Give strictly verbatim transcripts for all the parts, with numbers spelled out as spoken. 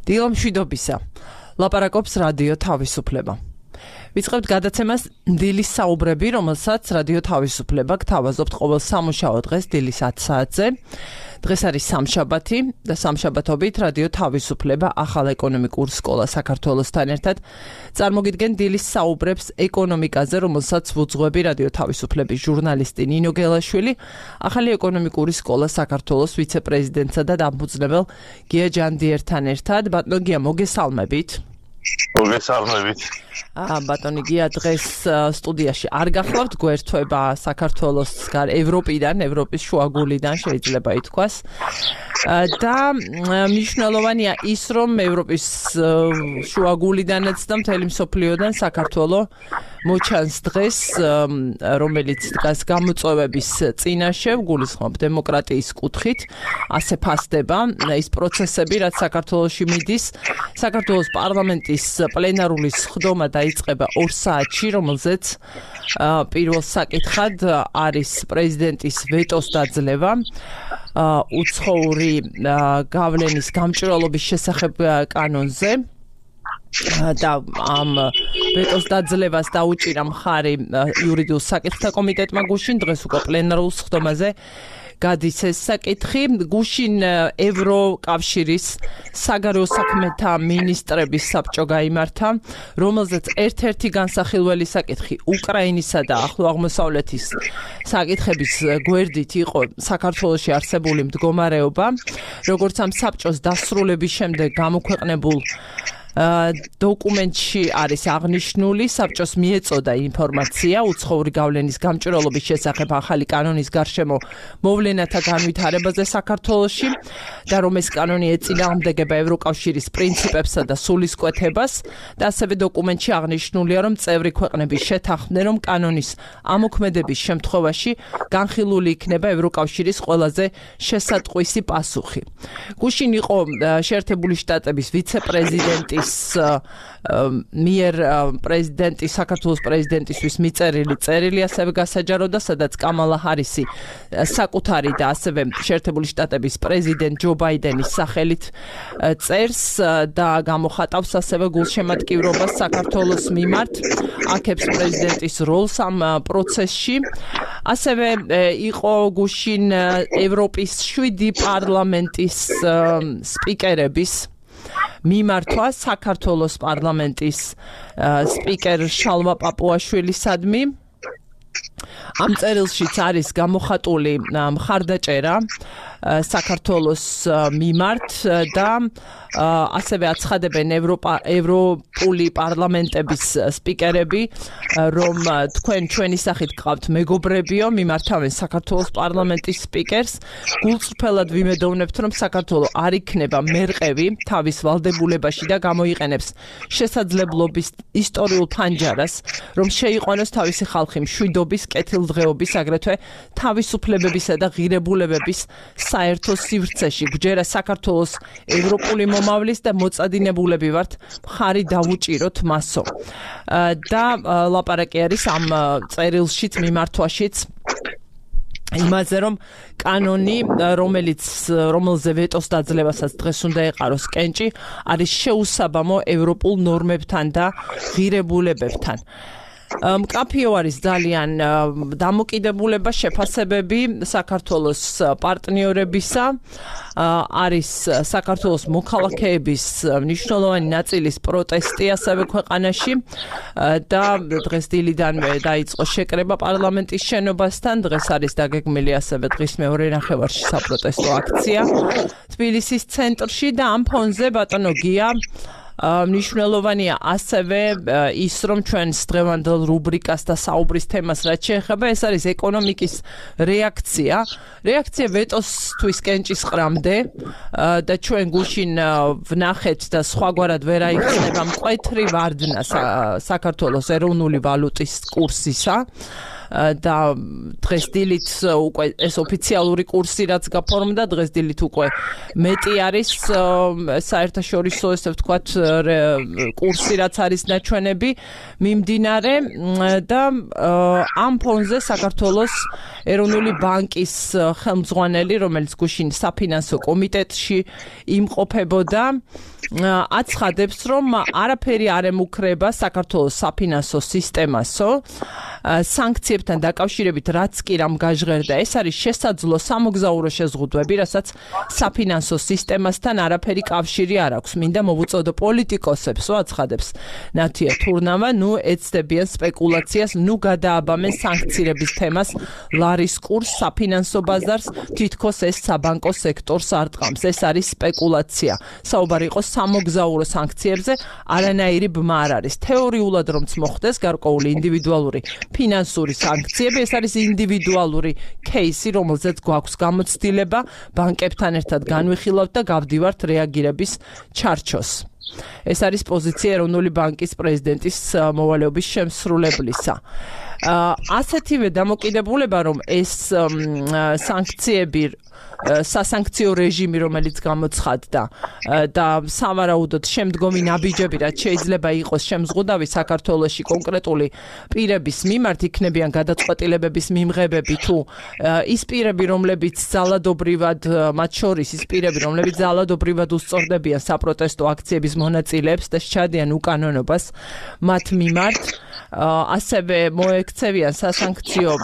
დილო მშვიდობისა. ლაპარაკობს რადიო თავისუფლება. ვიწყებთ გადაცემას დილის საუბრები, რომელსაც რადიო თავისუფლება გთავაზობთ ყოველ სამუშაო დღეს დილის ათ საათზე. დღეს არის სამშაბათი და სამშაბათობით რადიო თავისუფლება ახალ ეკონომიკურ სკოლა საქართველოსთან ერთად წარმოგიდგენ დილის საუბრებს ეკონომიკაზე, რომელსაც ვუძღვები რადიო თავისუფლების ჟურნალისტი ნინო გელაშვილი, ახალი ეკონომიკური სკოლა საქართველოს ვიცე-პრეზიდენტსა და დამფუძნებელ გია ჯანდიერთან ერთად. ბატონო გია, მოგესალმებით. მოგესალმებით. აა ბატონი გია, დღეს სტუდიაში არ გახლავთ, გვერდება საქართველოს ევროპიდან, ევროპის შუაგულიდან შეიძლება ითქვას. და მნიშვნელოვანია ის, რომ ევროპის შუაგულიდანაც და მთელი მსოფლიოდან საქართველო მოჩანს დღეს, რომელიც დგას გამოწვევების წინაშე, გულისხმობ დემოკრატიის კუთხით, ასე ფასდება ის პროცესები, რაც საქართველოში მიდის. საქართველოს პარლამენტის პლენარული სხდომა დაიწყება ორ საათში, რომელზეც პირველ საკითხად არის პრეზიდენტის ვეტოს დაძლევა უცხოური გავლენის გამჭვირვალობის შესახებ კანონზე. და ამ ვეტოს დაძლევას დაუჭირა მხარი იურიდიულ საკითხთა კომიტეტმა გუშინ, დღეს უკვე პლენარულ სხდომაზე გადის ეს საკითხი. გუშინ ევროკავშირის საგარეო საქმეთა მინისტრების საბჭო გაიმართა, რომელზეც ერთ-ერთი განსახილველი საკითხი უკრაინისა და ახლო აღმოსავლეთის საკითხების გვერდით იყო საქართველოში არსებული მდგომარეობა, როგორც ამ საბჭოს დასრულების შემდეგ გამოქვეყნებულ დოკუმენტში არის აღნიშნული. საბჭოს მიეწოდა ინფორმაცია უცხოური გავლენის გამჭვირვალობის შესახებ ახალი კანონის გარშემო მოვლენათა განვითარებაზე საქართველოში და რომ ეს კანონი ეწინააღმდეგება ევროკავშირის პრინციპებსა და სულისკვეთებას და ასევე დოკუმენტში აღნიშნულია, რომ წევრი ქვეყნები შეთანხმდნენ, რომ კანონის ამოქმედების შემთხვევაში განხილული იქნება ევროკავშირის ყველაზე შესატყვისი პასუხი. გუშინ იყო შეერთებული შტატების ვიცე-პრეზიდენტი მიერ პრეზიდენტის საქართველოს პრეზიდენტისთვის მიწერილი წერილი ასევე გასაჯაროდა, სადაც კამალა ჰარისი საკუთარი და ასევე შეერთებული შტატების პრეზიდენტ ჯო ბაიდენის სახელით წერს და გამოხატავს ასევე გულშემატკივრობას საქართველოს მიმართ, აქებს პრეზიდენტის როლს ამ პროცესში. ასევე იყო გუშინ ევროპის შვიდი პარლამენტის სპიკერების მიმართვა საქართველოს პარლამენტის სპიკერ შალვა პაპუაშვილისადმი. ამ წერილშიც არის გამოხატული მხარდაჭერა საქართველოს მიმართ და ასევე აცხადებენ ევროპული პარლამენტების სპიკერები, რომ თქვენ ჩვენი სახით გყავთ მეგობრებიო, მიმართავენ საქართველოს პარლამენტის სპიკერს. გულწრფელად ვიმედოვნებთ, რომ საქართველო არ იქნება მერყევი თავის ვალდებულებაში და გამოიყენებს შესაძლებლობის ისტორიულ ფანჯარას, რომ შეიყვანოს თავისი ხალხი მშვიდობის, კეთილდღეობის, აგრეთვე თავისუფლებებისა და ღირებულებების საერთო სივრცეში. გჯერა საქართველოს ევროპული მომავლის და მოწადინებულები ვართ, მხარი დავუჭიროთ მასო. და ლაპარაკი არის ამ წერილშიც, მიმართვაშიც იმაზე, რომ კანონი, რომელიც რომელზე ვეტოს დაძლევასაც დღეს უნდა ეყაროს კენჭი, არის შეუსაბამო ევროპულ ნორმებთან და ღირებულებებთან. მკაფიო არის ძალიან დამოკიდებულება, შეფასებები საქართველოს პარტნიორებისა, არის საქართველოს მოქალაქეების მნიშვნელოვანი ნაწილის პროტესტი ასევე ქვეყანაში და დღეს დილიდანვე დაიწყო შეკრება პარლამენტის შენობასთან. დღეს არის დაგეგმილი ასევე დღის მეორე ნახევარში საპროტესტო აქცია თბილისის ცენტრში და ამ ფონზე ბატონო გია, მნიშვნელოვანია ასევე ის, რომ ჩვენს დღევანდელ რუბრიკას და საუბრის თემას რაც შეეხება, ეს არის ეკონომიკის რეაქცია. რეაქცია ვეტოსთვის კენჭის ყრამდე და ჩვენ გუშინ ვნახეთ და სხვაგვარად ვერ აიხსნება მკვეთრი ვარდნა საქართველოს ეროვნული ვალუტის კურსისა. და დღეს დილით უკვე ეს ოფიციალური კურსი რაც გაფორმდა დღეს დილით უკვე მეტი არის საერთაშორისო ესე ვთქვათ კურსი რაც არის ნაჩვენები მიმდინარე და ამ ფონზე საქართველოს ეროვნული ბანკის ხელმძღვანელი რომელიც გუშინ საფინანსო კომიტეტში იმყოფებოდა აცხადებს რომ არაფერი არ ემუქრება საქართველოს საფინანსო სისტემასო სანქციებთან დაკავშირებით რაც კი რამ გაჟღერდა ეს არის შესაძლო სამოგზაურო შეზღუდვები რასაც საფინანსო სისტემასთან არაფერი კავშირი არ აქვს მინდა მოვუწოდო პოლიტიკოსებს აცხადებს ნათია თურნავა ნუ ეცდებიან სპეკულაციას ნუ გადააბამენ სანქციების თემას ლარის კურსს საფინანსო ბაზარს თითქოს ეს საბანკო სექტორს არ ტყამს ეს არის სპეკულაცია საუბარი იყო სამოგზაურო სანქციებზე არანაირი ბმა არ არის თეორიულად რომც მოხდეს გარკვეული ინდივიდუალური ფინანსური სანქციები ეს არის ინდივიდუალური кейსი რომელზეც გვაქვს გამოცდილება ბანკებთან ერთად განვიხილავთ და გავდივართ რეაგირების ჩარჩოს ეს არის პოზიცია ეროვნული ბანკის პრეზიდენტის მოვალეობის შემსრულებლისა ასეთივე დამოკიდებულება რომ ეს სანქციები სასანქციო რეჟიმი რომელიც გამოცხადდა და სავარაუდოდ შემდგომი ნაბიჯები რაც შეიძლება იყოს შემზღუდავი საქართველოში კონკრეტული პირების მიმართ იქნებიან გადაწყვეტილებების მიმღებები თუ ის პირები რომლებიც ძალადობრივად მათ შორის ის პირები რომლებიც ძალადობრივად უსწორდებიან საპროტესტო აქციების მონაწილეებს და სჩადიან უკანონობას მათ მიმართ ასევე მოექცევიან სასანქციო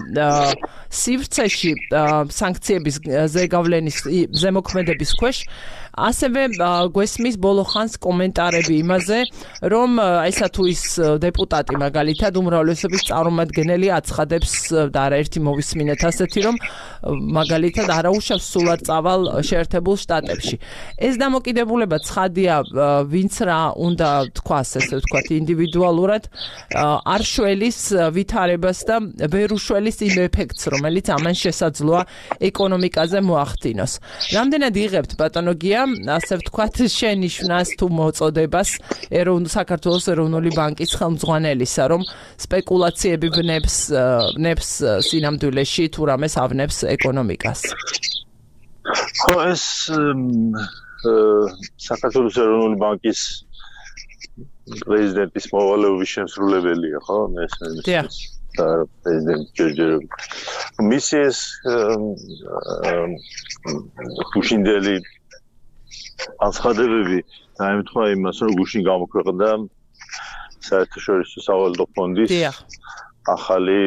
სივრცეში სანქციების ზეგავლენის ზემოქმედების ქვეშ ასევე გვესმის ბოლო ხანს კომენტარები იმაზე რომ ესა თუ ის დეპუტატი მაგალითად უმრავლესობის წარმომადგენელი აცხადებს და არაერთი მოვისმინეთ ასეთი რომ მაგალითად არაუშავს სულ არ წავალ შეერთებულ შტატებში ეს დამოკიდებულება ცხადია ვინც რა უნდა თქვას ესე ვთქვათ ინდივიდუალურად არ შველის ვითარებას და ვერ უშველის იმ ეფექტს რომელიც ამან შესაძლოა ეკონომიკაზე მოახდინოს რამდენად იღებთ ბატონო გია ასე ვთქვათ შენიშვნას თუ მოწოდებას ეროვნულ საქართველოს ეროვნული ბანკის ხელმძღვანელისა რომ სპეკულაციები ვნებს ვნებს სინამდვილეში თუ რამეს ავნებს ეკონომიკას ხო ეს საქართველოს ეროვნული ბანკის პრეზიდენტის მოვალეობის შემსრულებელია ხო ეს პრეზიდენტი ჯერჯერობით მისი ეს გუშინდელი აცხადებები დაემთხვა იმას რომ გუშინ გამოქვეყნდა საერთაშორისო სავალუტო ფონდის ახალი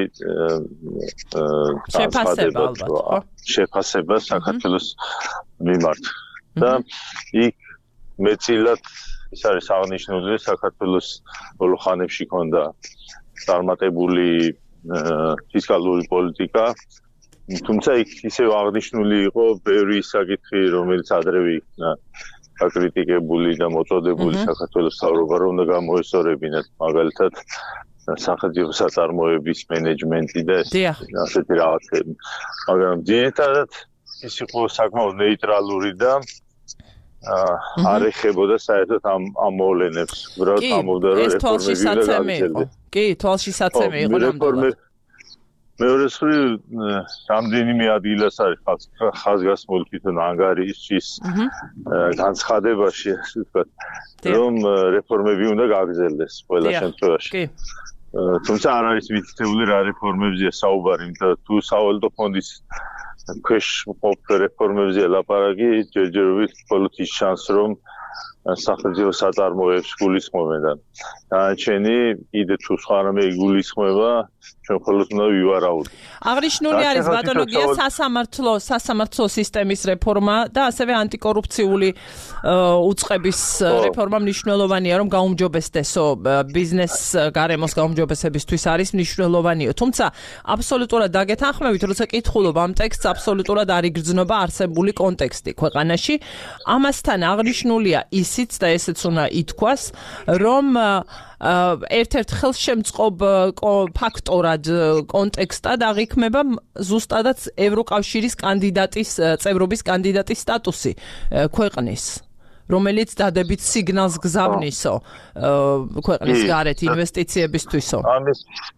შეფასება ალბათ შეფასება საქართველოს მიმართ და იქ მეტწილად ის არის აღნიშნული საქართველოს ბოლო ხანებში ჰქონდა წარმატებული ფისკალური პოლიტიკა თუმცა იქ ისევ აღნიშნული იყო ბევრი საკითხი რომელიც ადრევე იქნა აკრიტიკებული და მოწოდებული საქართველოს მთავრობა რომ უნდა გამოესწორებინათ მაგალითად სახელმწიფო საწარმოების მენეჯმენტი და ასეთი რაღაცები მაგრამ ძირითადად ის იყო საკმაოდ ნეიტრალური და არ ეხებოდა საერთოდ ამ ამ მოვლენებს უბრალოდ ამობდა რომ რეფორმები იყო კი თვალში საცემი იყო ნამდვილად მეორე მხრივ რამდენიმე ადგილას არის ხაზგასმული თვითონ ანგარიშის განცხადებაში ასე ვთქვათ რომ რეფორმები უნდა გაგრძელდეს ყველა შემთხვევაში თუმცა არ არის მითითებული რა რეფორმებზეა საუბარი თუ სავალუტო ფონდის ქვეშ მყოფ რეფორმებზეა ლაპარაკი ჯერჯერობით მხოლოდ ის შანსს რომ სახელმწიფო საწარმოებს გულისხმობენ და დანარჩენი კიდე თუ სხვა რამე გულისხმება ჩვენ მხოლოდ უნდა ვივარაუდოთ. აღნიშნული არის ბატონო გია სასამართლო სასამართლო სისტემის რეფორმა და ასევე ანტიკორუფციული უწყების რეფორმა მნიშვნელოვანია რომ გაუმჯობესდესო ბიზნეს გარემოს გაუმჯობესებისთვის არის მნიშვნელოვანია. თუმცა აბსოლუტურად დაგეთანხმებით როცა კითხულობ ამ ტექსტს აბსოლუტურად არ იგრძნობა არსებული კონტექსტი ქვეყანაში. ამასთან აღნიშნულია ისიც და ესეც უნდა ითქვას რომ ერთ-ერთ ხელშემწყობ ფაქტორად კონტექსტად აღიქმება ზუსტადაც ევროკავშირის კანდიდატის წევრობის კანდიდატის სტატუსი ქვეყნის რომელიც დადებით სიგნალს გზავნისო ქვეყნის გარეთ ინვესტიციებისთვისო ამის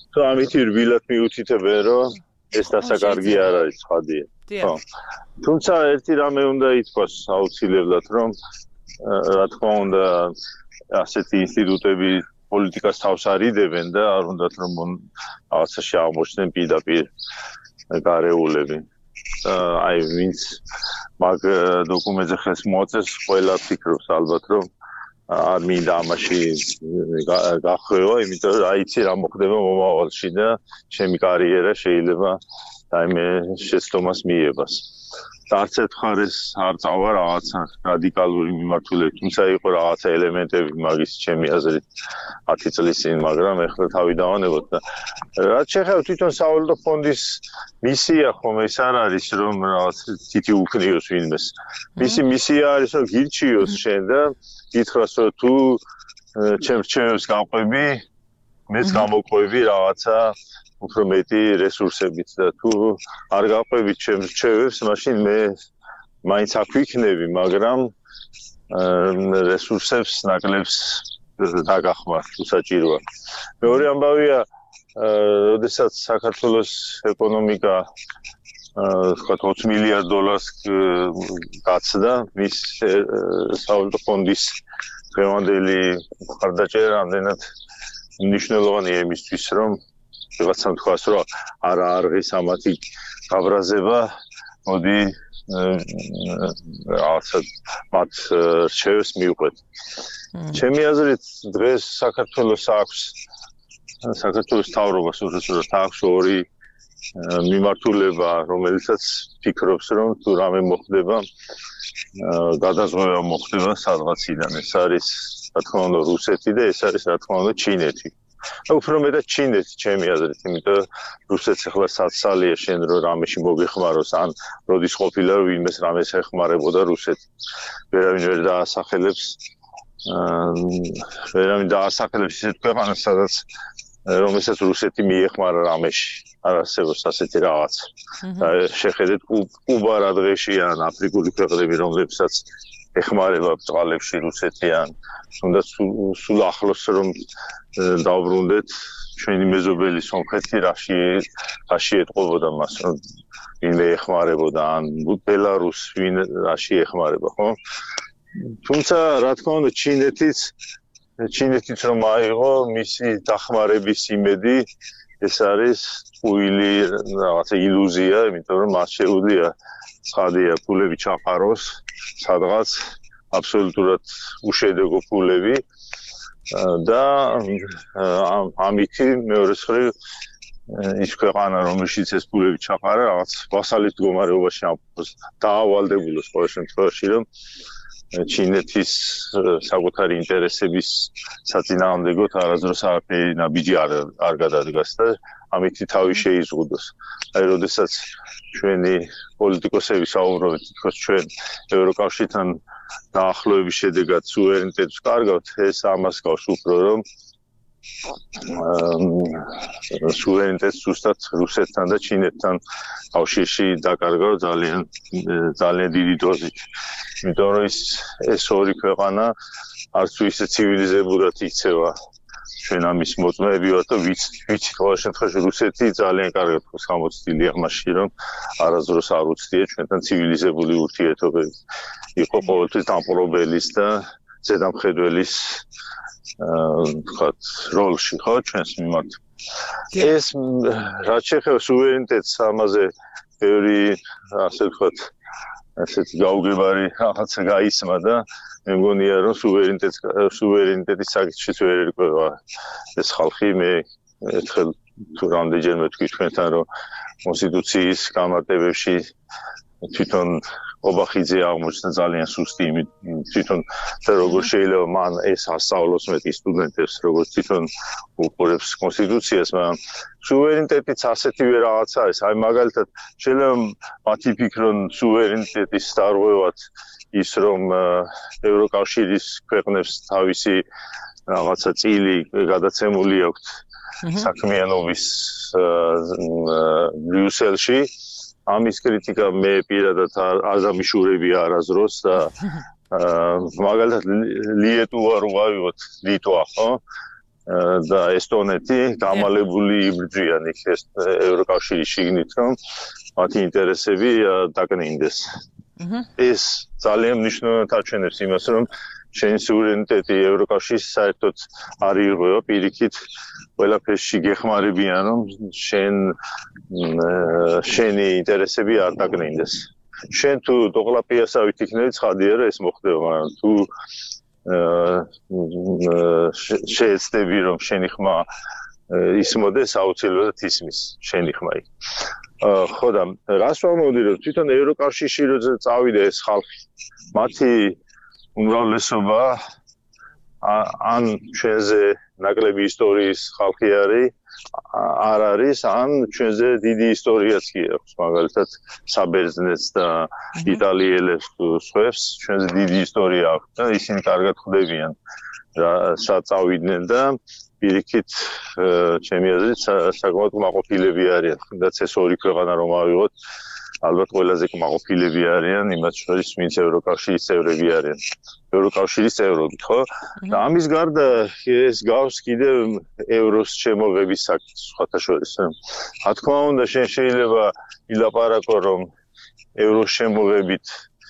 თუ ამითი რბილად მიუთითებენ, რომ ეს დასაკარგი არ არის ცხადია. ხო. თუმცა ერთი რამე უნდა ითქვას აუცილებლად, რომ რა თქმა უნდა ასეთი ინსტიტუტები პოლიტიკას თავს არიდებენ და არ უნდათ რომ რაღაცაში აღმოჩნდნენ პირდაპირ გარეულები. აი ვინც მაგ დოკუმენტზე ხელს მოაწეს, ყველა ფიქრობს ალბათ რომ არ მინდა ამაში გახვევა, იმიტომ რომ აიცი რა მოხდება მომავალში და ჩემი კარიერა შეიძლება რაიმე შეცდომას მიიღოს. არც ერთ მხარეს არ წავა რაღაცა რადიკალური მიმართულებით, თუმცა იყო რაღაცა ელემენტები მაგის ჩემი აზრით ათი წლის წინ, მაგრამ ეხლა თავი დავანებოთ და რაც შეეხება თვითონ სავალუტო ფონდის მისია ხომ ეს არ არის რომ რაღაც თითი უქნიოს ვინმეს. მისი მისია არის რომ გირჩიოს შენ და გითხრას რომ თუ ჩემს ჩემს გავყვები, მეც გამოყვები რაღაცა უფრო მეტი რესურსებით და თუ არ გავყვებით ჩემს რჩევებს, მაშინ მე მაინც აქ ვიქნები, მაგრამ რესურსებს ნაკლებს დაგახმარ, თუ საჭიროა. მეორე ამბავია, როდესაც საქართველოს ეკონომიკა ვთქვათ ოცი მილიარდ დოლარს გაცდა, მის სავალუტო ფონდის დღევანდელი მხარდაჭერა რამდენად მნიშვნელოვანია იმისთვის, რომ ვიღაცამ თქვას, რომ არა არღის ამათი გაბრაზება, მოდი რაღაცა მათ რჩევებს მივყვეთ. ჩემი აზრით დღეს საქართველოს აქვს საქართველოს მთავრობას უბრალოდ აქვს ორი მიმართულება, რომელიცაც ფიქრობს, რომ თუ რამე მოხდება, გადაზღვევა მოხდება სადღაციდან. ეს არის რა თქმა უნდა რუსეთი და ეს არის რა თქმა უნდა ჩინეთი. უფრო მეტად ჩინეთი ჩემი აზრით, იმიტომ რუსეთს ახლა საცალია შენ რომ რამეში მოგეხმაროს, ან როდის ყოფილა რომ ვინმეს რამეს ეხმარებოდა რუსეთი. ვერავინ ვერ დაასახელებს, ვერავინ დაასახელებს ისეთ ქვეყანას, სადაც რომელსაც რუსეთი მიეხმარა რამეში. არ არსებობს ასეთი რაღაც. შეხედეთ კუბა რა დღეში ან აფრიკული ქვეყნები, რომლებსაც ეხმარება ბრძოლებში რუსეთი ან თუნდაც სულ ახლოს რომ დავბრუნდეთ ჩვენი მეზობელი სომხეთი რაში რაში ეთყობოდა მას რომ ვინმე ეხმარებოდა ან ბელარუსი ვინ რაში ეხმარება, ხო? თუმცა რა თქმა უნდა ჩინეთის ჩინეთის რომ აიღო მისი დახმარების იმედი, ეს არის უილი რაღაცა ილუზია, იმიტომ რომ მას შეუძლია ცხადია ფულები ჩაყაროს სადღაც აბსოლუტურად უშედეგო ფულები და ამითი მეორე მხრივ ის ქვეყანა რომელშიც ეს ფულები ჩაყარა რაღაც ვასალის მდგომარეობაში დაავალდებულოს ყოველ შემთხვევაში რომ ჩინეთის საკუთარი ინტერესების საწინააღმდეგოდ არასდროს არაფერი ნაბიჯი არ არ გადადგას და ამითი თავი შეიზღუდოს. აი როდესაც ჩვენი პოლიტიკოსები საუბრობენ, თქოს ჩვენ ევროკავშირთან დაახლოების შედეგად სუვერენიტეტს კარგავთ, ეს ამას გავს უფრო რომ სუვერენიტეტს ზუსტად რუსეთთან და ჩინეთთან კავშირში დაკარგავ ძალიან ძალიან დიდი დოზით. იმიტომ რომ ეს ორი ქვეყანა არც ისე ცივილიზებურად იქცევა ჩვენ ამის მოწმეები ვართ და ვიცით ყოველ შემთხვევაში რუსეთი ძალიან კარგად ხოს გამოცდილი ამაში რომ არასდროს არ უცდია ჩვენთან ცივილიზებული ურთიერთობები. იყო ყოველთვის დამპყრობელის და ზედამხედველის ვთქვათ როლში ხო ჩვენს მიმართ. ეს რაც შეეხება სუვერენიტეტს ამაზე ბევრი ასე ვთქვათ ასეთი გაუგებარი რაღაცა გაისმა და მე მგონია რომ სუვერენიტეტს სუვერენიტეტის საკითხშიც ვერ ერკვევა ეს ხალხი. მე ერთხელ თუ რამდენჯერმე ვთქვი თქვენთან რომ კონსტიტუციის გამარტებებში თვითონ ობახიძე აღმოჩნდა ძალიან სუსტი იმით თვითონ და როგორ შეიძლება მან ეს ასწავლოს მეტი სტუდენტებს როგორც თვითონ უყურებს კონსტიტუციას, მაგრამ სუვერენიტეტიც ასეთივე რაღაც არის. აი მაგალითად შეიძლება მათი ფიქრონ სუვერენიტეტის დარღვევად ის რომ ევროკავშირის ქვეყნებს თავისი რაღაცა წილი გადაცემული აქვს საქმიანობის ბრიუსელში. ამის კრიტიკა მე პირადად არ დამიშურებია არასდროს და მაგალითად ლიეტუვა რო ვავიღოთ ლიტვა, ხო? და ესტონეთი გამალებული იბრძვიან იქ ევროკავშირის შიგნით, რომ მათი ინტერესები დაკნინდეს. ეს ძალიან მნიშვნელოვნად აჩვენებს იმას, რომ შენი სუვერენიტეტი ევროკავშირის საერთოდ არ ირღვევა, პირიქით ყველაფერში გეხმარებიან, რომ შენ შენი ინტერესები არ დაკნინდეს. შენ თუ დოყლაპიასავით იქნები, ცხადია რომ ეს მოხდება, მაგრამ თუ შეეცდები რომ შენი ხმა ისმოდეს, აუცილებლად ისმის შენი ხმა იქ. ხო და რას ვამბობდი, რომ თვითონ ევროკავშირში როცა წავიდა ეს ხალხი, მათი უმრავლესობა ან ჩვენზე ნაკლები ისტორიის ხალხი არის, არ არის, ან ჩვენზე დიდი ისტორიაც კი აქვს, მაგალითად საბერძნეთს და იტალიელებს თუ სხვებს ჩვენზე დიდი ისტორია აქვს და ისინი კარგად ხვდებიან რა საწავიდნენ და პირიქით ჩემი აზრით საკმაოდ კმაყოფილები არიან. რაც ეს ორი ქვეყანა რომ ავიღოთ, ალბათ ყველაზე კმაყოფილები არიან, იმათ შორის ვინც ევროკავშირის წევრები არიან. ევროკავშირის წევრები, ხო? და ამის გარდა ეს გავს კიდევ ევროს შემოღების საკითხს, სხვათა შორის. რა თქმა უნდა, შენ შეიძლება ილაპარაკო, რომ ევროს შემოღებით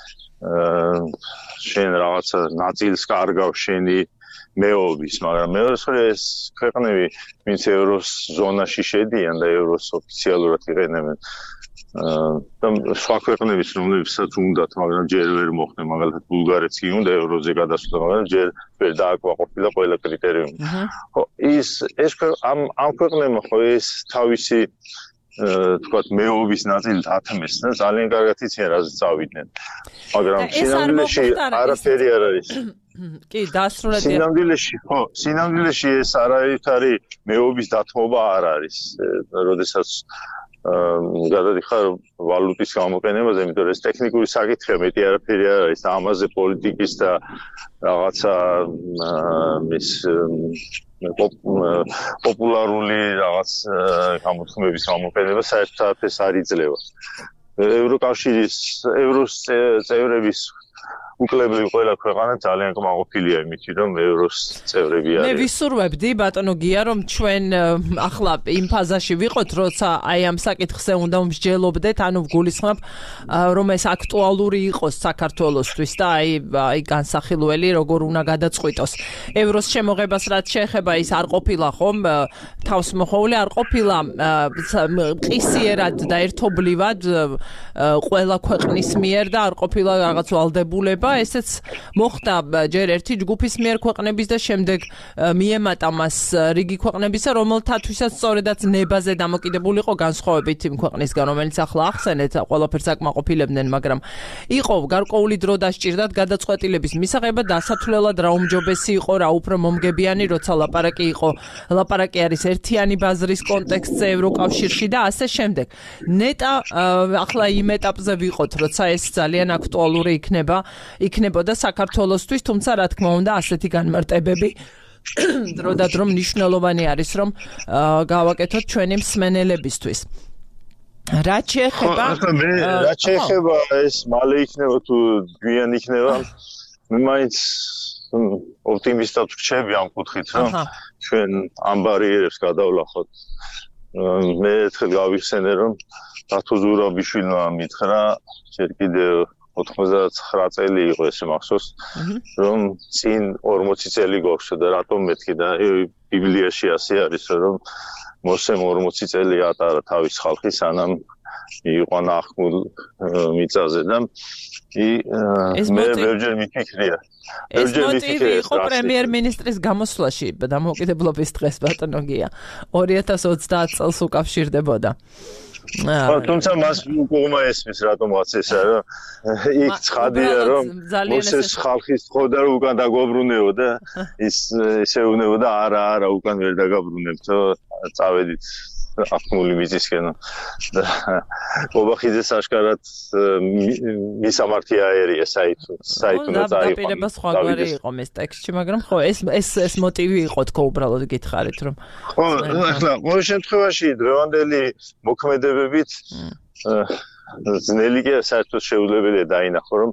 შენ რაღაცა ნაწილს კარგავ შენი მეობის, მაგრამ მეორე მხრივ ეს ქვეყნები, ვინც ევროს ზონაში შედიან და ევროს ოფიციალურად იყენებენ, და სხვა ქვეყნების, რომლებსაც უნდათ, მაგრამ ჯერ ვერ მოხდა, მაგალითად ბულგარეთს კი უნდა ევროზე გადასვლა, მაგრამ ჯერ ვერ დააკმაყოფილა ყველა კრიტერიუმი. ხო, ის ეს ამ ამ ქვეყნებმა ხო ეს თავისი თქვათ მეობის ნაწილით ათმეს და ძალიან კარგად იციან რაზე წავიდნენ. მაგრამ სინამდვილეში არაფერი არ არის. კი, დასრულებია. სინამდვილეში, ხო, სინამდვილეში ეს არაერთი მეობის დათმობა არ არის. როდესაც გადადიხარ ვალუტის გამოყენებაზე, იმიტომ რომ ეს ტექნიკური საკითხია, მეტი არაფერი არ არის და ამაზე პოლიტიკის და რაღაცა მის პოპულარული რაღაც გამოთქმების გამოყენება საერთოდ ეს არ იძლევა. ევროკავშირის ევროს წევრების უკლებლივ ყველა ქვეყანა ძალიან კმაყოფილია იმით, რომ ევროს წევრები არიან. მე ვისურვებდი, ბატონო გია, რომ ჩვენ ახლა იმ ფაზაში ვიყოთ, როცა აი ამ საკითხზე უნდა მსჯელობდეთ, ანუ ვგულისხმობ, რომ ეს აქტუალური იყოს საქართველოსთვის და აი აი განსახილველი როგორ უნდა გადაწყვიტოს. ევროს შემოღებას რაც შეეხება, ის არ ყოფილა ხომ თავსმოხეული, არ ყოფილა ყისიერად და ერთობლივად ყველა ქვეყნის მიერ და არ ყოფილა რაღაც ვალდებულება. ესეც მოხდა ჯერ ერთი ჯგუფის მიერ ქვეყნების და შემდეგ მიემატა მას რიგი ქვეყნებისა, რომელთათვისაც სწორედაც ნებაზე დამოკიდებული იყო განსხვავებით იმ ქვეყნისგან, რომელიც ახლა ახსენეთ, ყველაფერს აკმაყოფილებდნენ, მაგრამ იყო გარკვეული დრო დასჭირდათ გადაწყვეტილების მისაღებად, დასათვლელად რა უმჯობესი იყო, რა უფრო მომგებიანი, როცა ლაპარაკი იყო, ლაპარაკი არის ერთიანი ბაზრის კონტექსტზე ევროკავშირში და ასე შემდეგ. ნეტა ახლა იმ ეტაპზე ვიყოთ, როცა ეს ძალიან აქტუალური იქნება. იქნებოდა საქართველოსთვის, თუმცა რა თქმა უნდა ასეთი განმარტებები დრო და დრო მნიშვნელოვანი არის, რომ გავაკეთოთ ჩვენი მსმენელებისთვის. რაც შეეხება რაც შეეხება ეს მალე იქნება თუ გვიან იქნება, მე მაინც ოპტიმისტად ვრჩები ამ კუთხით, რომ ჩვენ ამ ბარიერებს გადავლახოთ. მე ერთხელ გავიხსენე, რომ რათო ზურაბიშვილმა მითხრა, ჯერ კიდევ ოთხმოცდაცხრა წელი იყო ესე მახსოვს, რომ წინ ორმოცი წელი გვაქვს და რატომ მეთქი და ბიბლიაში ასე არის, რომ მოსემ ორმოცი წელი ატარა თავის ხალხი, სანამ იყვანა ახმულ მიწაზე და მე ბევრჯერ მიფიქრია. ეს მოტივი იყო პრემიერ-მინისტრის გამოსვლაში დამოუკიდებლობის დღეს, ბატონო გია, ორი ათას ოცდაათ წელს უკავშირდებოდა. თუმცა მას უკუღმა ესმის რატომღაც ესა, რომ იქ ცხადია, რომ მოსეს ხალხის ხოვდა, რომ უკან დაგობრუნებოდა, ის ესე უნებოდა, არა, არა, უკან ვერ დაგაბრუნებთო, წავედით ახმული მიწისკენ. ობახიძეს აშკარად მისამართი აერია საით საითუნა წაიყვანა. დაპირება სხვაგვარი იყო ეს ტექსტში, მაგრამ ხო, ეს ეს ეს მოტივი იყო თქო, უბრალოდ გითხარით, რომ ხო, ახლა ყოველ შემთხვევაში დღევანდელი მოქმედებებით ძნელი კი საერთოდ შეუძლებელია დაინახო, რომ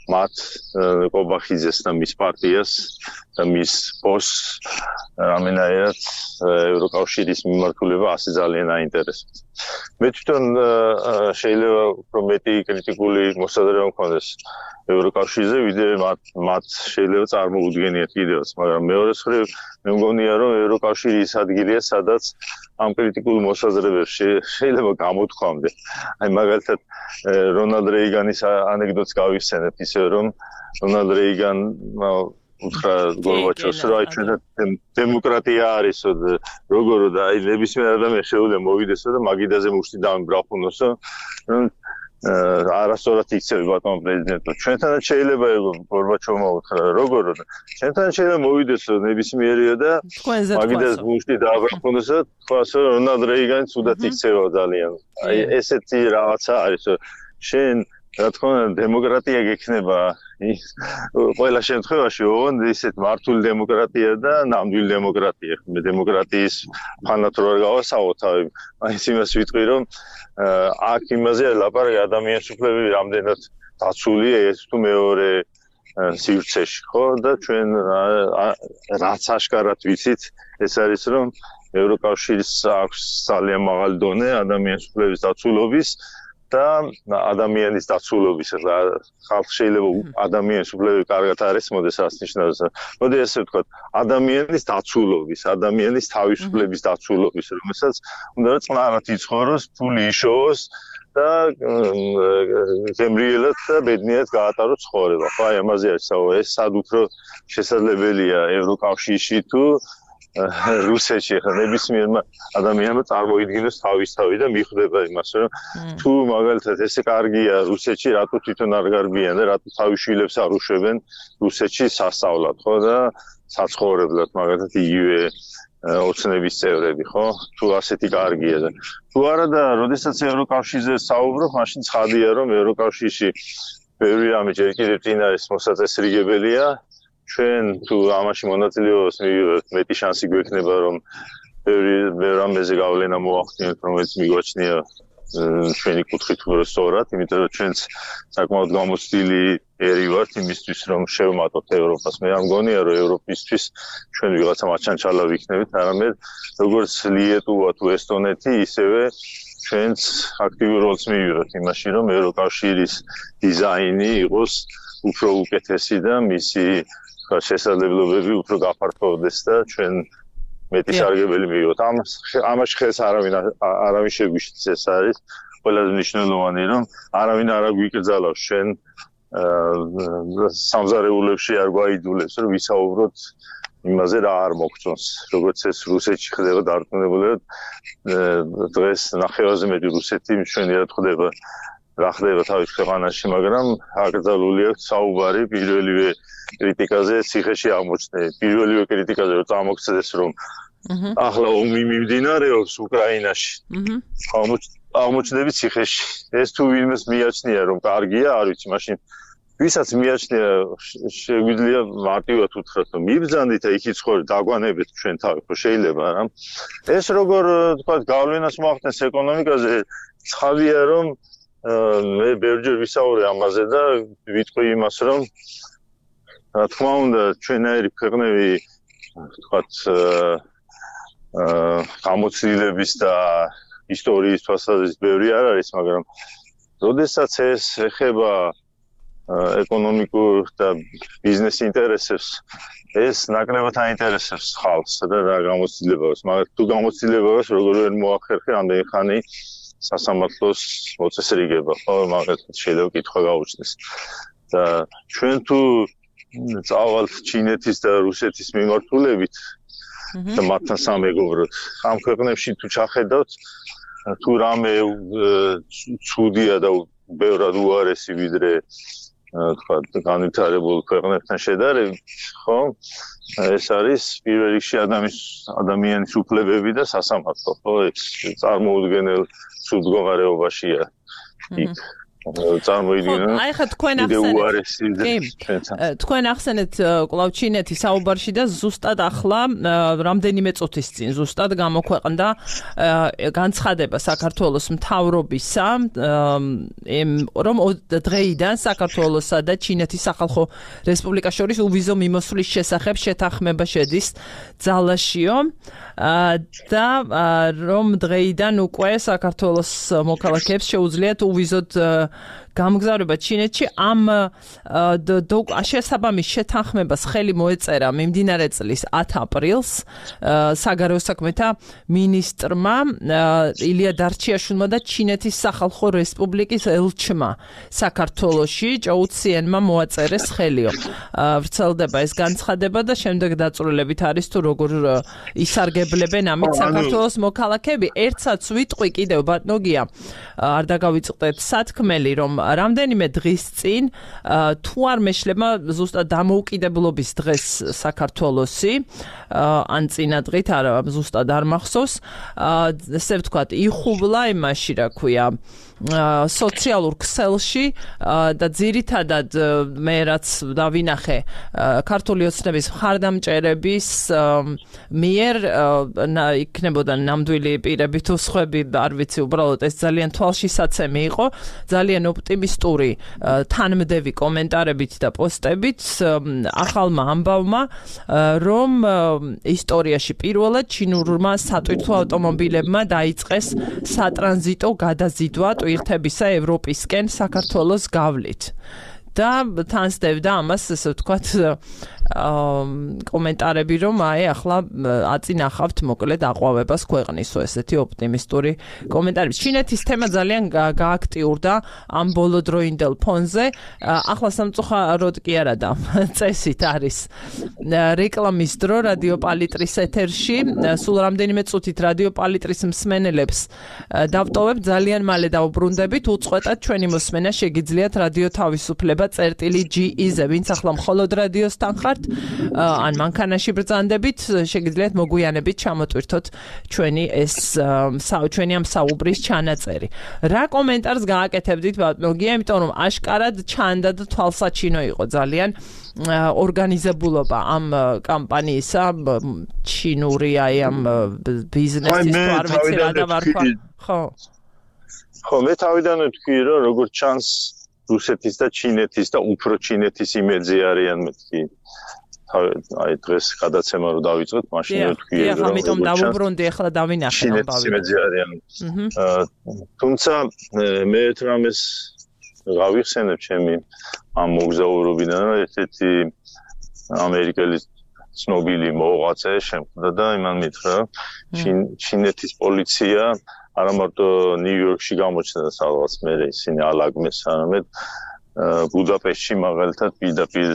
მათ კობახიძეს და მის პარტიას და მის ბოსს რამენაირად ევროკავშირის მიმართულება ასე ძალიან აინტერესებს. მე თვითონ შეიძლება უფრო მეტი კრიტიკული მოსაზრება მქონდეს ევროკავშირზე, ვიდრე მათ მათ შეიძლება წარმოუდგენიათ კიდევაც, მაგრამ მეორე მხრივ მე მგონია, რომ ევროკავშირი ის ადგილია, სადაც ამ კრიტიკულ მოსაზრებებს შეიძლება გამოთქვამდე. აი მაგალითად რონალდ რეიგანის ანეკდოტს გავიხსენებ, ისე რომ რონალდ რეიგანმა უთხრა გორბაჩოვს, რომ აი ჩვენ დემოკრატია არისო და როგორ და აი ნებისმიერ ადამიანს შეუძლია მოვიდესო და მაგიდაზე მუშტი დამიბრახუნოსო, რომ არასწორად იქცევი ბატონ პრეზიდენტო. ჩვენთანაც შეიძლება ეგო გორბაჩოვმა უთხრა, როგორ და ჩვენთან შეიძლება მოვიდესო ნებისმიერია და მაგიდაზე მუშტი დააბრახუნოსო, თქვასო რონალდ რეიგანი თუდად იქცევა ძალიან. აი ესეთი რაღაცა არის, შენ რა თქმა უნდა დემოკრატია გექნება ყველა შემთხვევაში ოღონდ ისეთ მართული დემოკრატია და ნამდვილი დემოკრატია. მე დემოკრატიის ფანად რო არ გავასაუბროთ, მაინც იმას ვიტყვი, რომ აქ იმაზე ლაპარაკი ადამიანის უფლებები რამდენად დაცულია ეს თუ მეორე სივრცეში, ხო? და ჩვენ რაც აშკარად ვიცით, ეს არის რომ ევროკავშირის აქვს ძალიან მაღალი დონე ადამიანის უფლებების დაცულობის და ადამიანის დაცულობის. ხალხ შეიძლება ადამიანის უფლებები კარგად არ ესმოდეს, რაც ნიშნავს, მოდი ესე ვთქვათ, ადამიანის დაცულობის, ადამიანის თავისუფლების დაცულობის, რომელსაც უნდა წყნარად იცხოვროს, ფული იშოვოს და გემრიელად და ბედნიერად გაატაროს ცხოვრება. ხო, აი ამაზე არის საუბარი. ეს სად უფრო შესაძლებელია ევროკავშირში თუ რუსეთში, ხა ნებისმიერმა ადამიანმა წარმოიდგინოს თავისთავი და მიხვდება იმას, რომ თუ მაგალითად ესე კარგია რუსეთში, რატო თვითონ არ გარბიან და რატო თავის შვილებს არ უშვებენ რუსეთში სასწავლად, ხო და საცხოვრებლად, მაგალითად იგივე ოცნების წევრები, ხო? თუ ასეთი კარგია და თუ არა და როდესაც ევროკავშირზე საუბრობ, მაშინ ცხადია, რომ ევროკავშირში ბევრი რამე ჯერ კიდევ წინ არის მოსაწესრიგებელია. ჩვენ თუ ამაში მონაწილეობას მივიღებთ, მეტი შანსი გვექნება, რომ ბევრი რამეზე გავლენა მოახდინოთ, რომელიც მიგვაჩნია ჩვენი კუთხით უფრო სწორად, იმიტომ რომ ჩვენც საკმაოდ გამოცდილი ერი ვართ იმისთვის, რომ შევმატოთ ევროპას. მე არ მგონია, რომ ევროპისთვის ჩვენ ვიღაცა მაჩანჩალა ვიქნებით, არამედ როგორც ლიეტუვა თუ ესტონეთი, ისევე ჩვენც აქტიურ როლს მივიღებთ იმაში, რომ ევროკავშირის დიზაინი იყოს უფრო უკეთესი და მისი შესაძლებლობები უფრო გაფართოვდეს და ჩვენ მეტი სარგებელი მივიღოთ. ამას ამაში ხელს არავინ არავინ შეგვიშლის, ეს არის ყველაზე მნიშვნელოვანი, რომ არავინ არ აგვიკრძალავს ჩვენ სამზარეულებში არ გვაიძულებს, რომ ვისაუბროთ იმაზე რა არ მოგწონს. როგორც ეს რუსეთში ხდება დარწმუნებულად, დღეს ნახევარზე მეტი რუსეთი მშვენივრად ხდება რა ხდება თავის ქვეყანაში, მაგრამ აკრძალული აქვს საუბარი პირველივე კრიტიკაზე ციხეში აღმოჩნდა. პირველივე კრიტიკაზე რომ წამოგცდეს, რომ ახლა ომი მიმდინარეობს უკრაინაში. აღმოჩნდები ციხეში. ეს თუ ვინმეს მიაჩნია, რომ კარგია, არ ვიცი, მაშინ ვისაც მიაჩნია, შეგვიძლია მარტივად უთხრათ, რომ მიბრძანდით და იქ ცხოვრეთ, დაგვანებით ჩვენ თავი, ხო შეიძლება რა. ეს როგორ თქვა გავლენას მოახდენს ეკონომიკაზე, ცხადია, რომ მე ბევრჯერ ვისაუბრე ამაზე და ვიტყვი იმას, რომ რა თქმა უნდა, ჩვენაირი ქვეყნები, ვთქვათ, გამოცდილების და ისტორიის თვალსაზრისით ბევრი არ არის, მაგრამ როდესაც ეს ეხება ეკონომიკურ და ბიზნეს ინტერესებს, ეს ნაკლებად აინტერესებს ხალხს და რა გამოცდილება აქვს, მაგრამ თუ გამოცდილება აქვს, როგორ ვერ მოახერხე ამდენი ხანი სასამართლოს მოწესრიგება, ხო, მაგალითად შეიძლება კითხვა გაუჩნდეს. და ჩვენ თუ წავალთ ჩინეთის და რუსეთის მიმართულებით და მათთან სამეგობროდ, ამ ქვეყნებში თუ ჩახედავთ, თუ რამე ცუდია და ბევრად უარესი ვიდრე თქვა განვითარებულ ქვეყნებთან შედარებით, ხო? ეს არის პირველ რიგში ადამიანის ადამიანის უფლებები და სასამართლო, ხო? ეს წარმოუდგენელ ცუდ მდგომარეობაშია იქ. წარმოიდგინონ. აი ხა თქვენ ახსენეთ. თქვენ ახსენეთ კვლავ ჩინეთის საუბარში და ზუსტად ახლა რამდენიმე წუთის წინ ზუსტად გამოქვეყნდა განცხადება საქართველოს მთავრობისა, რომ დღეიდან საქართველოსა და ჩინეთის სახალხო რესპუბლიკას შორის უვიზო მიმოსვლის შესახებ შეთანხმება შედის ძალაშიო და რომ დღეიდან უკვე საქართველოს მოქალაქეებს შეუძლიათ უვიზოდ გამგზავრება ჩინეთში ამ შესაბამის შეთანხმებას ხელი მოეწერა მიმდინარე წლის ათი აპრილს საგარეო საქმეთა მინისტრმა ილია დარჩიაშვილმა და ჩინეთის სახალხო რესპუბლიკის ელჩმა საქართველოში ჭოუ ციენმა მოაწერეს ხელიო. ვრცელდება ეს განცხადება და შემდეგ დაწვრილებით არის თუ როგორ ისარგებლებენ ამით საქართველოს მოქალაქეები. ერთსაც ვიტყვი კიდევ ბატონოგია არ დაგავიწყდეთ სათქმელი რომ რამდენიმე დღის წინ თუ არ მეშლება ზუსტად დამოუკიდებლობის დღეს საქართველოსი ან წინადღით არა ზუსტად არ მახსოვს ესე ვთქვათ იხუბლა იმაში რა ქვია სოციალურ ქსელში და ძირითადად მე რაც დავინახე ქართული ოცნების მხარდამჭერების მიერ იქნებოდა ნამდვილი პირები თუ სხვები არ ვიცი უბრალოდ ეს ძალიან თვალშისაცემი იყო ძალიან ოპტიმისტური თანმდევი კომენტარებით და პოსტებით ახალმა ამბავმა რომ ისტორიაში პირველად ჩინურმა სატვირთო ავტომობილებმა დაიწყეს სატრანზიტო გადაზიდვა ტვირთებისა ევროპისკენ საქართველოს გავლით და თანსდევდა ამას ესე ვთქვათ კომენტარები რომ აი ახლა აწინახავთ მოკლედ აყვავებას ქვეყნისო ესეთი ოპტიმისტური კომენტარები. ჩინეთის თემა ძალიან გააქტიურდა ამ ბოლოდროინდელ ფონზე. ახლა სამწუხაროდ კი არა და წესით არის რეკლამის დრო რადიო პალიტრის ეთერში. სულ რამდენიმე წუთით რადიო პალიტრის მსმენელებს დავტოვებ ძალიან მალე დავუბრუნდებით. უწყვეტად ჩვენი მოსმენა შეგიძლიათ რადიო თავისუფლება წერტილი ჯი ი-ზე ვინც ახლა მხოლოდ რადიოსთან ხართ ან მანქანაში ბრძანდებით შეგიძლიათ მოგვიანებით ჩამოტვირთოთ ჩვენი ეს ჩვენი ამ საუბრის ჩანაწერი. რა კომენტარს გააკეთებდით ბატონოგია, იმიტომ რომ აშკარად ჩანდა და თვალსაჩინო იყო ძალიან ორგანიზებულობა ამ კამპანიისა ჩინური აი ამ ბიზნესის თუ არ ვიცი რა და ვარქვა. ხო. ხო, მე თავიდან ვთქვი რომ როგორც ჩანს რუსეთის და ჩინეთის და უფრო ჩინეთის იმედზე არიან მეთქი. აი დღეს გადაცემა რო დავიწყოთ, მაშინ ვთქვი რომ ხო, ამიტომ დავუბრუნდი ახლა დავინახე ამბავი. ჩინეთის იმედზე არიან. თუმცა მე ერთ რამეს გავიხსენებ ჩემი ამ მოგზაურობიდან, რომ ერთ-ერთი ამერიკელი ცნობილი მოღვაწე შემხვდა და იმან მითხრა, ჩინეთის პოლიცია არა მარტო ნიუ-იორკში გამოჩნდა სადღაც მე ისინი ალაგმეს, არამედ ბუდაპეშტში მაგალითად პირდაპირ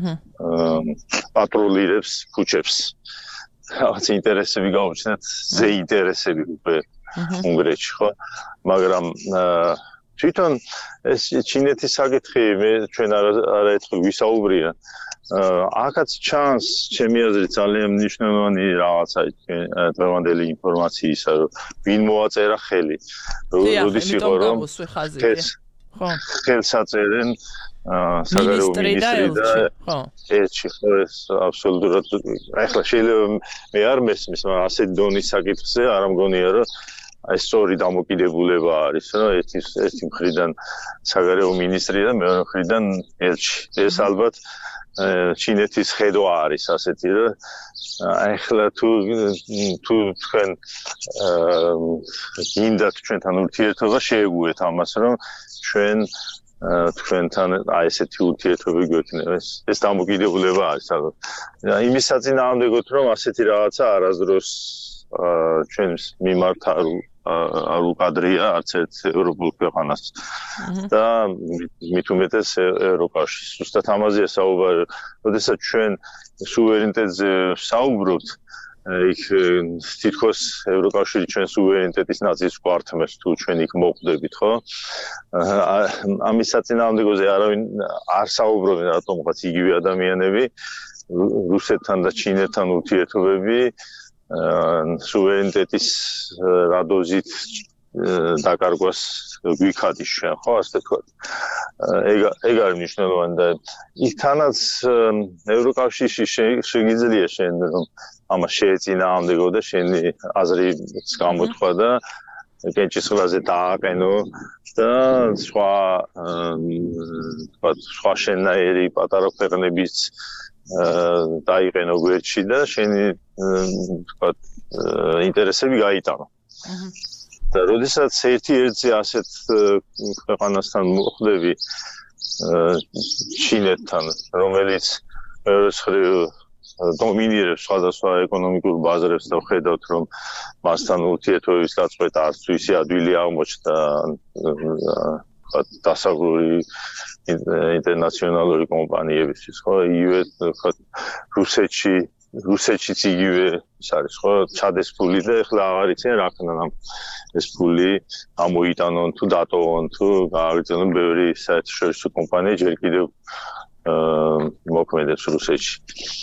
პატრულირებს ქუჩებს. რაღაც ინტერესები გაუჩნდათ, ზე ინტერესები უკვე უნგრეთში, ხო? მაგრამ თვითონ ეს ჩინეთის საკითხი მე ჩვენ არაერთხელ ვისაუბრია. აქაც ჩანს ჩემი აზრით ძალიან მნიშვნელოვანი რაღაცა დღევანდელი ინფორმაციისა, რომ ვინ მოაწერა ხელი. როდის იყო რომ ხელს აწერენ საგარეო მინისტრი და ელჩი, ხო ეს აბსოლუტურად ახლა შეიძლება მე არ მესმის, მაგრამ ასეთ დონის საკითხზე არ მგონია რომ აი სწორი დამოკიდებულება არის, რომ ერთი ერთი მხრიდან საგარეო მინისტრი და მეორე მხრიდან ელჩი. ეს ალბათ ჩინეთის ხედვა არის ასეთი, რომ ახლა თუ თუ თქვენ გინდათ ჩვენთან ურთიერთობა შეეგუეთ ამას, რომ ჩვენ თქვენთან აი ესეთი ურთიერთობები გვექნება. ეს დამოკიდებულება არის ალბათ. იმის საწინააღმდეგოდ, რომ ასეთი რაღაცა არასდროს ჩვენს მიმართ არ არ უკადრია არც ერთ ევროპულ ქვეყანას და მით უმეტეს ევროპაში. ზუსტად ამაზეა საუბარი, როდესაც ჩვენ სუვერენიტეტზე საუბრობთ, იქ თითქოს ევროკავშირი ჩვენ სუვერენიტეტის ნაწილს გვართმევს თუ ჩვენ იქ მოხვდებით, ხო? ამის საწინააღმდეგოზე არავინ არ საუბრობენ რატომღაც იგივე ადამიანები, რუსეთთან და ჩინეთთან ურთიერთობები სუვერენიტეტის რადოზით დაკარგვას გვიქადის შენ ხო ასე თქვა ეგ ეგ არის მნიშვნელოვანი და იქთანაც ევროკავშირში შეგიძლია შენ რომ ამას შეეწინააღმდეგო და შენი აზრიც გამოთქვა და კენჭისყრაზე დააყენო და სხვა თქვა სხვა შენაერი პატარა ქვეყნებიც დაიყენო გვერდში და შენი თქვა ინტერესები გაიტანო. და როდესაც ერთი ერთზე ასეთ ქვეყანასთან მოხვდები ჩინეთთან, რომელიც მეორე მხრივ დომინირებს სხვადასხვა ეკონომიკურ ბაზრებს და ხედავთ, რომ მასთან ურთიერთობების გაწყვეტა არც ისე ადვილი აღმოჩნდა დასავლური ინტერნაციონალური კომპანიებისთვის, ხო, იგივე რუსეთში რუსეთშიც იგივე ის არის, ხო, ჩადეს ფული და ეხლა აღარ იციან რა ქნან ამ ეს ფული ამოიტანონ თუ დატოვონ თუ გააგრძელონ ბევრი საერთაშორისო კომპანია ჯერ კიდევ მოქმედებს რუსეთში.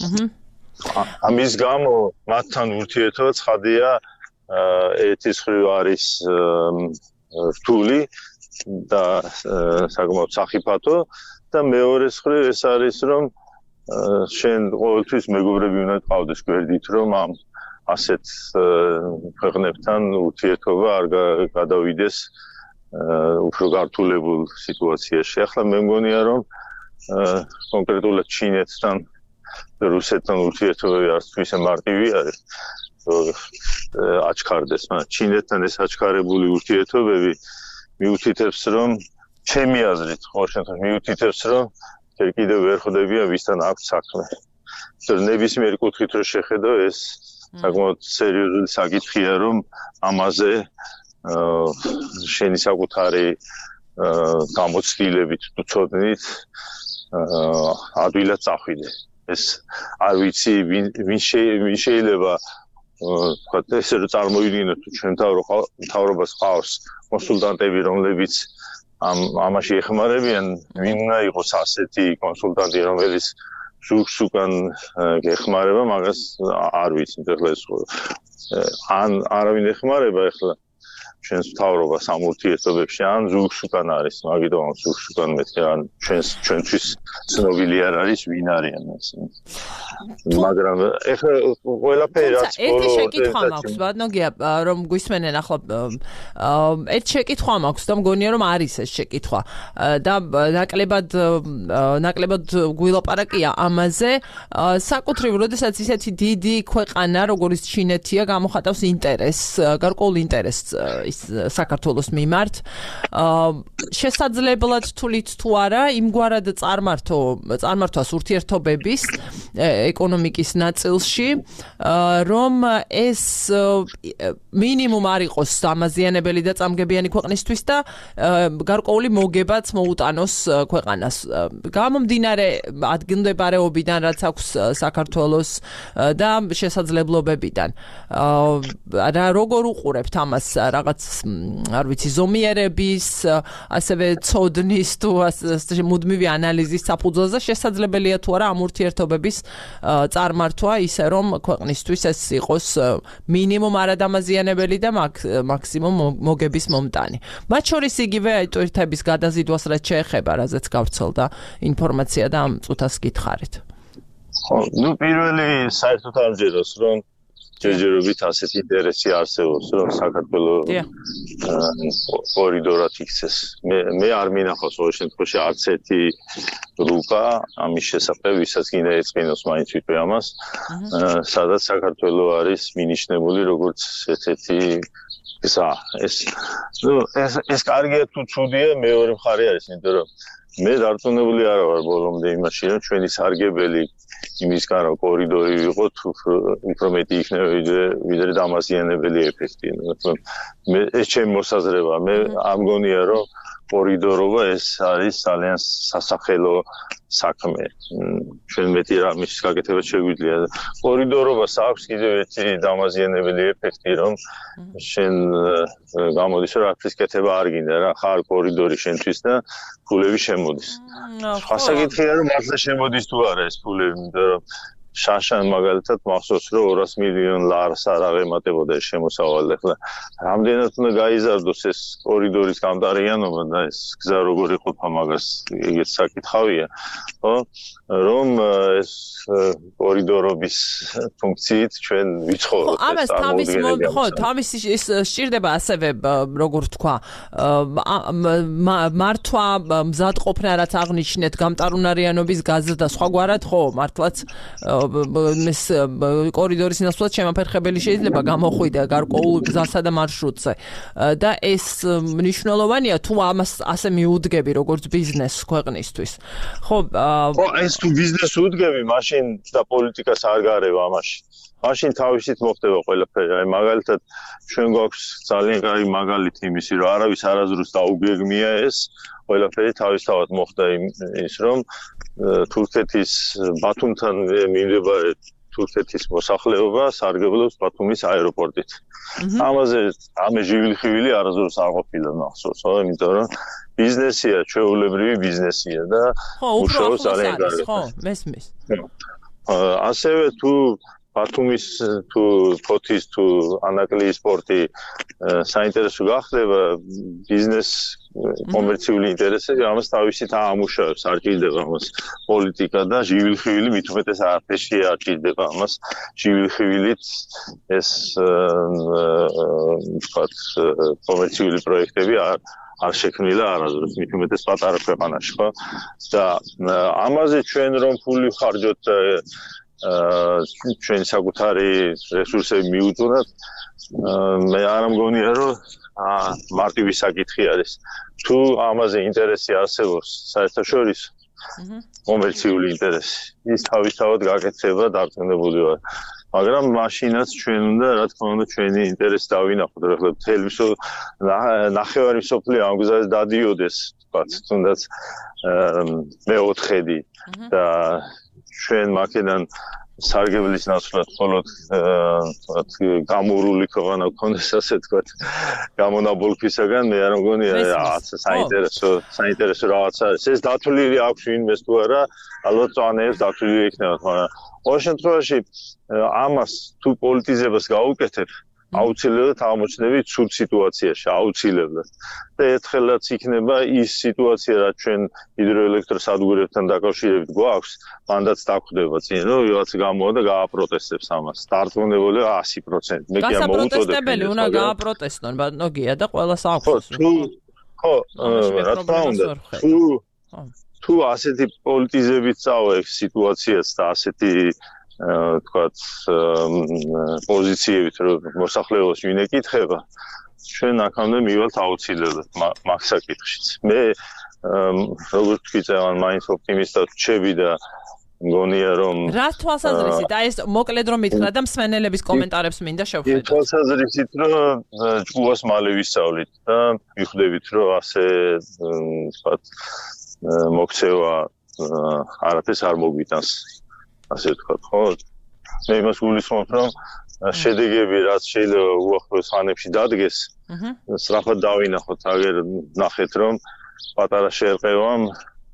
ამის გამო მათთან ურთიერთობა ცხადია ერთის მხრივ არის რთული და საკმაოდ სახიფათო და მეორეს მხრივ ეს არის რომ შენ ყოველთვის მეგობრები უნდა გყავდეს გვერდით რომ ამ ასეთ ქვეყნებთან ურთიერთობა არ გადავიდეს უფრო გართულებულ სიტუაციაში. ახლა მე მგონია რომ კონკრეტულად ჩინეთთან და რუსეთთან ურთიერთობები არც ისე მარტივი არის აჩქარდეს, მაგრამ ჩინეთთან ეს აჩქარებული ურთიერთობები მიუთითებს რომ ჩემი აზრით ყოველ შემთხვევაში მიუთითებს რომ ჯერ კიდევ ვერ ხვდებიან ვისთან აქვს საქმე. ნებისმიერი კუთხით რო შეხედო ეს საკმაოდ სერიოზული საკითხია რომ ამაზე შენი საკუთარი გამოცდილებით თუ ცოდნით ადვილად წახვიდე. ეს არ ვიცი ვინ შეიძლება თქვა ესე რომ წარმოვიდგინოთ თუ ჩვენ მთავრობას ყავს კონსულტანტები რომლებიც ამ ამაში ეხმარებიან ვინ უნდა იყოს ასეთი კონსულტანტი რომელიც ზურგს უკან ეხმარება მაგას არ ვიცი ეხლა ეს ან არავინ ეხმარება ეხლა ჩვენს მთავრობას ამ ურთიერთობებში ან ზურგს უკან არის მაგიტომ ამ ზურგს უკან მეთქე ან ჩვენს ჩვენთვის ცნობილი არ არის ვინ არიან ეს მაგრამ ეხლა ყველაფერი რაც ბოლო ერთი შეკითხვა მაქვს ბატონგია რომ გვისმენენ ახლა ერთ შეკითხვა მაქვს და მგონია რომ არის ეს შეკითხვა და ნაკლებად ნაკლებად გვილაპარაკია ამაზე საკუთრივ როდესაც ისეთი დიდი ქვეყანა როგორც ჩინეთია გამოხატავს ინტერესს გარკვეულ ინტერესს საქართველოს მიმართ შესაძლებლად თulit თუ არა იმგვარად წარმართო წარმართვას ურთიერთობების ეკონომიკის ნაწილში რომ ეს მინიმუმ არ იყოს ამაზიანებელი და წამგებიანი ქვეყნისთვის და გარკვეული მოგებაც მოუტანოს ქვეყანას გამომდინარე ადგილმდებარეობიდან რაც აქვს საქართველოს და შესაძლებლობებიდან რა როგორ უყურებთ ამას რაღაც არ ვიცი ზომიერების ასევე ცოდნის თუ მუდმივი ანალიზის საფუძველზე შესაძლებელია თუ არა ამ ურთიერთობების წარმართვა ისე რომ ქვეყნისთვის ეს იყოს მინიმუმ არადამაზიანებელი და მაქსიმუმ მოგების მომტანი. მათ შორის იგივე აიტვირთების გადაზიდვას რაც შეეხება, რაზეც გავრცელდა ინფორმაცია და ამ წუთას გითხარით. ხო, ნუ პირველი საერთოდ არ ჯეროს რომ ჯერჯერობით ასეთი ინტერესი არსებობს რომ საქართველოს კორიდორად იქცეს. მე მე არ მინახავს ყოველ შემთხვევაში არც ერთი რუკა ამის შესახებ, ვისაც გინდა ეწყინოს მაინც ვიტყვი ამას, სადაც საქართველოს არის მინიშნებული როგორც ერთ-ერთი გზა. ეს ნუ ეს ეს კარგია თუ ცუდია, მეორე მხარე არის, იმიტომ რომ მე დარწმუნებული არ ვარ ბოლომდე იმაში, რომ ჩვენი სარგებელი იმისგან რომ კორიდორი ვიყოთ, უფრო მეტი იქნება ვიდრე დამაზიანებელი ეფექტი. მე ეს ჩემი მოსაზრება, მე არ მგონია რომ კორიდორობა ეს არის ძალიან სასახელო საქმე. ჩვენ მეტი რამის გაკეთება შეგვიძლია. კორიდორობას აქვს კიდევ ერთი დამაზიანებელი ეფექტი, რომ შენ გამოდის რომ არაფრის კეთება არ გინდა რა, ხარ კორიდორი შენთვის და ფულები შემოდის. სხვა საკითხია რომ მართლა შემოდის თუ არა ეს ფულები, იმიტომ რომ შაშან მაგალითად მახსოვს რომ ორას მილიონ ლარს არ აღემატებოდა ეს შემოსავალი. ახლა რამდენად უნდა გაიზარდოს ეს კორიდორის გამტარიანობა და ეს გზა როგორ იყოფა მაგას ეგეც საკითხავია, ხო? რომ ეს კორიდორობის ფუნქციით ჩვენ ვიცხოვრობთ. ხო, ამას თავის ხო, თავის ის სჭირდება ასევე როგორ თქვა, მართვა მზადყოფნა რაც აღნიშნეთ გამტარუნარიანობის გაზრდა სხვაგვარად ხო, მართლაც ეს კორიდორის ნაცვლად შემაფერხებელი შეიძლება გამოხვიდე გარკვეულ გზასა და მარშრუტზე და ეს მნიშვნელოვანია თუ ამას ასე მიუდგები როგორც ბიზნესს ქვეყნისთვის. ხო, ხო, ეს თუ ბიზნესს უდგები, მაშინ და პოლიტიკას არ გარევ ამაში. მაშინ თავისით მოხდება ყველაფერი. აი მაგალითად ჩვენ გვაქვს ძალიან კარგი მაგალითი იმისი, რომ არავის არაზრუს დაუგეგმია ეს ყველაფერი თავისთავად მოხდა ის რომ თურქეთის ბათუმთან მიმდებარე თურქეთის მოსახლეობა სარგებლობს ბათუმის აეროპორტით. ამაზე ამე ჟივილხივილი არასდროს არ ყოფილა მახსოვს, ხო, იმიტომ რომ ბიზნესია, ჩვეულებრივი ბიზნესია და მუშაობს ძალიან კარგად. ხო, მესმის. ასევე თუ ბათუმის თუ ფოთის თუ ანაკლიის პორტი საინტერესო გახდება ბიზნეს კომერციული ინტერესები ამას თავისით აამუშავებს, არ ჭირდება ამას პოლიტიკა და ჟივილხივილი მით უმეტეს არტეში არ ჭირდება ამას ჟივილხივილით ეს ვთქვათ კომერციული პროექტები არ არ შექმნილა არასდროს მით უმეტეს პატარა ქვეყანაში, ხო? და ამაზე ჩვენ რომ ფული ვხარჯოთ ჩვენ საკუთარი რესურსები მიუწვრათ, მე არ მგონია რომ მარტივი საკითხი არის. თუ ამაზე ინტერესი არსებობს საერთაშორისო კომერციული ინტერესი, ის თავისთავად გაკეთდება დარწმუნებული ვარ. მაგრამ მაშინაც ჩვენ უნდა, რა თქმა უნდა, ჩვენი ინტერესი დავინახოთ, რომ ახლა მთელი ნახევარი მსოფლიო ამ გზაზე დადიოდეს, ვთქვათ, თუნდაც მეოთხედი და ჩვენ მაქედან სარგებლის ნაცვლად მხოლოდ გამურული ქვეყანა გქონდეს, ასე ვთქვათ, გამონაბოლქვისაგან, მე არ მგონია რაღაც საინტერესო საინტერესო რაღაც არის. ეს დათვლილი აქვს ვინმეს თუ არა, ალბათ წვანეებს დათვლილი იქნება, მაგრამ ყოველ შემთხვევაში ამას თუ პოლიტიზებას გაუკეთებ, აუცილებლად აღმოჩნდები ცუდ სიტუაციაში, აუცილებლად. და ერთხელაც იქნება ის სიტუაცია, რაც ჩვენ ჰიდროელექტროსადგურებთან დაკავშირებით გვაქვს, მანდაც დაგვხდება წინ, რომ ვიღაცა გამოვა და გააპროტესტებს ამას. დარწმუნებულია ათი პროცენტი. მე კი ამოვუწოდებ. გასაპროტესტებელი უნდა გააპროტესტონ, ბატონო გია და ყველას აქვს. ხო, ხო, რა თქმა უნდა. თუ თუ ასეთი პოლიტიზებით წავა ეს სიტუაციაც და ასეთი ვთქვათ პოზიციებით რომ მოსახლეობას ვინ ეკითხება, ჩვენ აქამდე მივალთ აუცილებლად მაგ საკითხშიც. მე როგორც თქვი წევან მაინც ოპტიმისტად ვჩები და მგონია რომ რა თვალსაზრისით, აი ეს მოკლედ რომ მითხრა და მსმენელების კომენტარებს მინდა შევხედოთ. თვალსაზრისით რომ ჭკუას მალე ვისწავლით და მიხვდებით რომ ასე ვთქვათ მოქცევა არაფერს არ მოგვიტანს. ასე ვთქვათ, ხო? მე იმას გულისხმობ, რომ შედეგები რაც შეიძლება უახლოეს ხანებში დადგეს, სწრაფად დავინახოთ, აგერ ნახეთ, რომ პატარა შერყევამ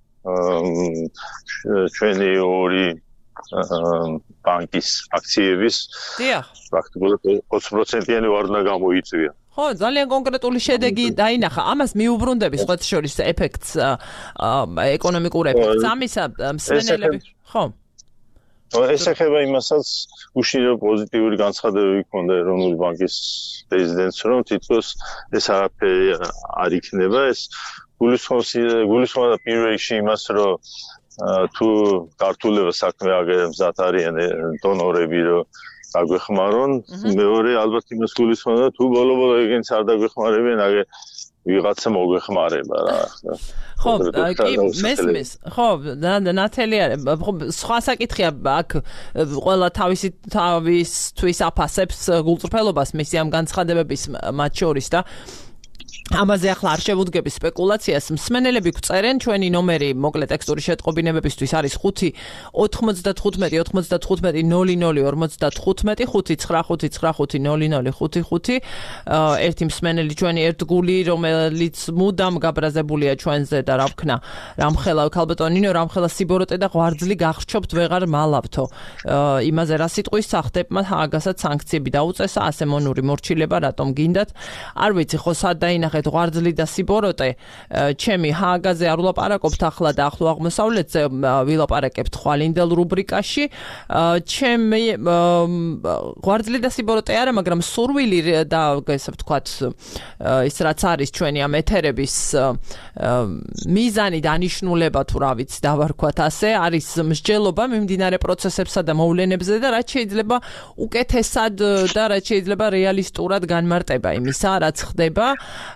ჩვენი ორი ბანკის აქციების პრაქტიკულად ოცი პროცენტიანი ვარდნა გამოიწვია. ხო, ძალიან კონკრეტული შედეგი დაინახა. ამას მიუბრუნდები სხვა შორის ეფექტს, ეკონომიკურ ეფექტს. ამისა მსმენელები, ხო? ეს ეხება იმასაც უშირო პოზიტიური განცხადებები ჰქონდა ეროვნული ბანკის პრეზიდენტს, რომ თითქოს ეს არაფერი არ იქნება. ეს გულისხმობდა პირველ რიგში იმას, რომ თუ ქართულება საქმე აგერებს მზად არიან დონორები, რომ დაგვეხმარონ, მეორე ალბათ იმას გულისხმობდა, თუ ბოლო-ბოლო ეგენც არ დაგვეხმარებიან, აგერ ვიღაცა მოგვეხმარება რა. ხო, კი, მესმის. ხო, ნათელი არის. სხვა საკითხია, აქ ყველა თავისი თავისთვის აფასებს გულწრფელობას მისი ამ განცხადებების მათ შორის და ამაზე ახლა არ შევუდგები სპეკულაციას. მსმენელები გვწერენ ჩვენი ნომერი მოკლე ტექსტური შეტყობინებებისთვის არის ხუთი ოთხმოცდათხუთმეტი ოცდათხუთმეტი ნული ნული ორმოცდათხუთმეტი ხუთი ცხრა ხუთი ცხრა ხუთი ნული ნული ხუთი ხუთი ერთი მსმენელი ჩვენი ერთგული რომელიც მუდამ გაბრაზებულია ჩვენზე და რა ვქნა რამხელა ქალბატონინო რამხელა სიბოროტე და ღვარძლი გახრჩობთ ვეღარ მალავთო იმაზე რა სიტყვის სახდებმა ჰააგასაც სანქციები დაუწესა ასე მონური მორჩილება რატომ გინდათ არ ვიცი ხო სად დაინახე ღვარძლი და სიბოროტე ჩემი ჰააგაზე არ ვლაპარაკობთ ახლა და ახლო აღმოსავლეთზე ვილაპარაკებთ ხვალინდელ რუბრიკაში ჩემი ღვარძლი და სიბოროტე არა მაგრამ სურვილი და ესე ვთქვათ ის რაც არის ჩვენი ამ ეთერების მიზანი დანიშნულება თუ რა ვიცი დავარქვათ ასე არის მსჯელობა მიმდინარე პროცესებსა და მოვლენებზე და რაც შეიძლება უკეთესად და რაც შეიძლება რეალისტურად განმარტება იმისა რაც ხდება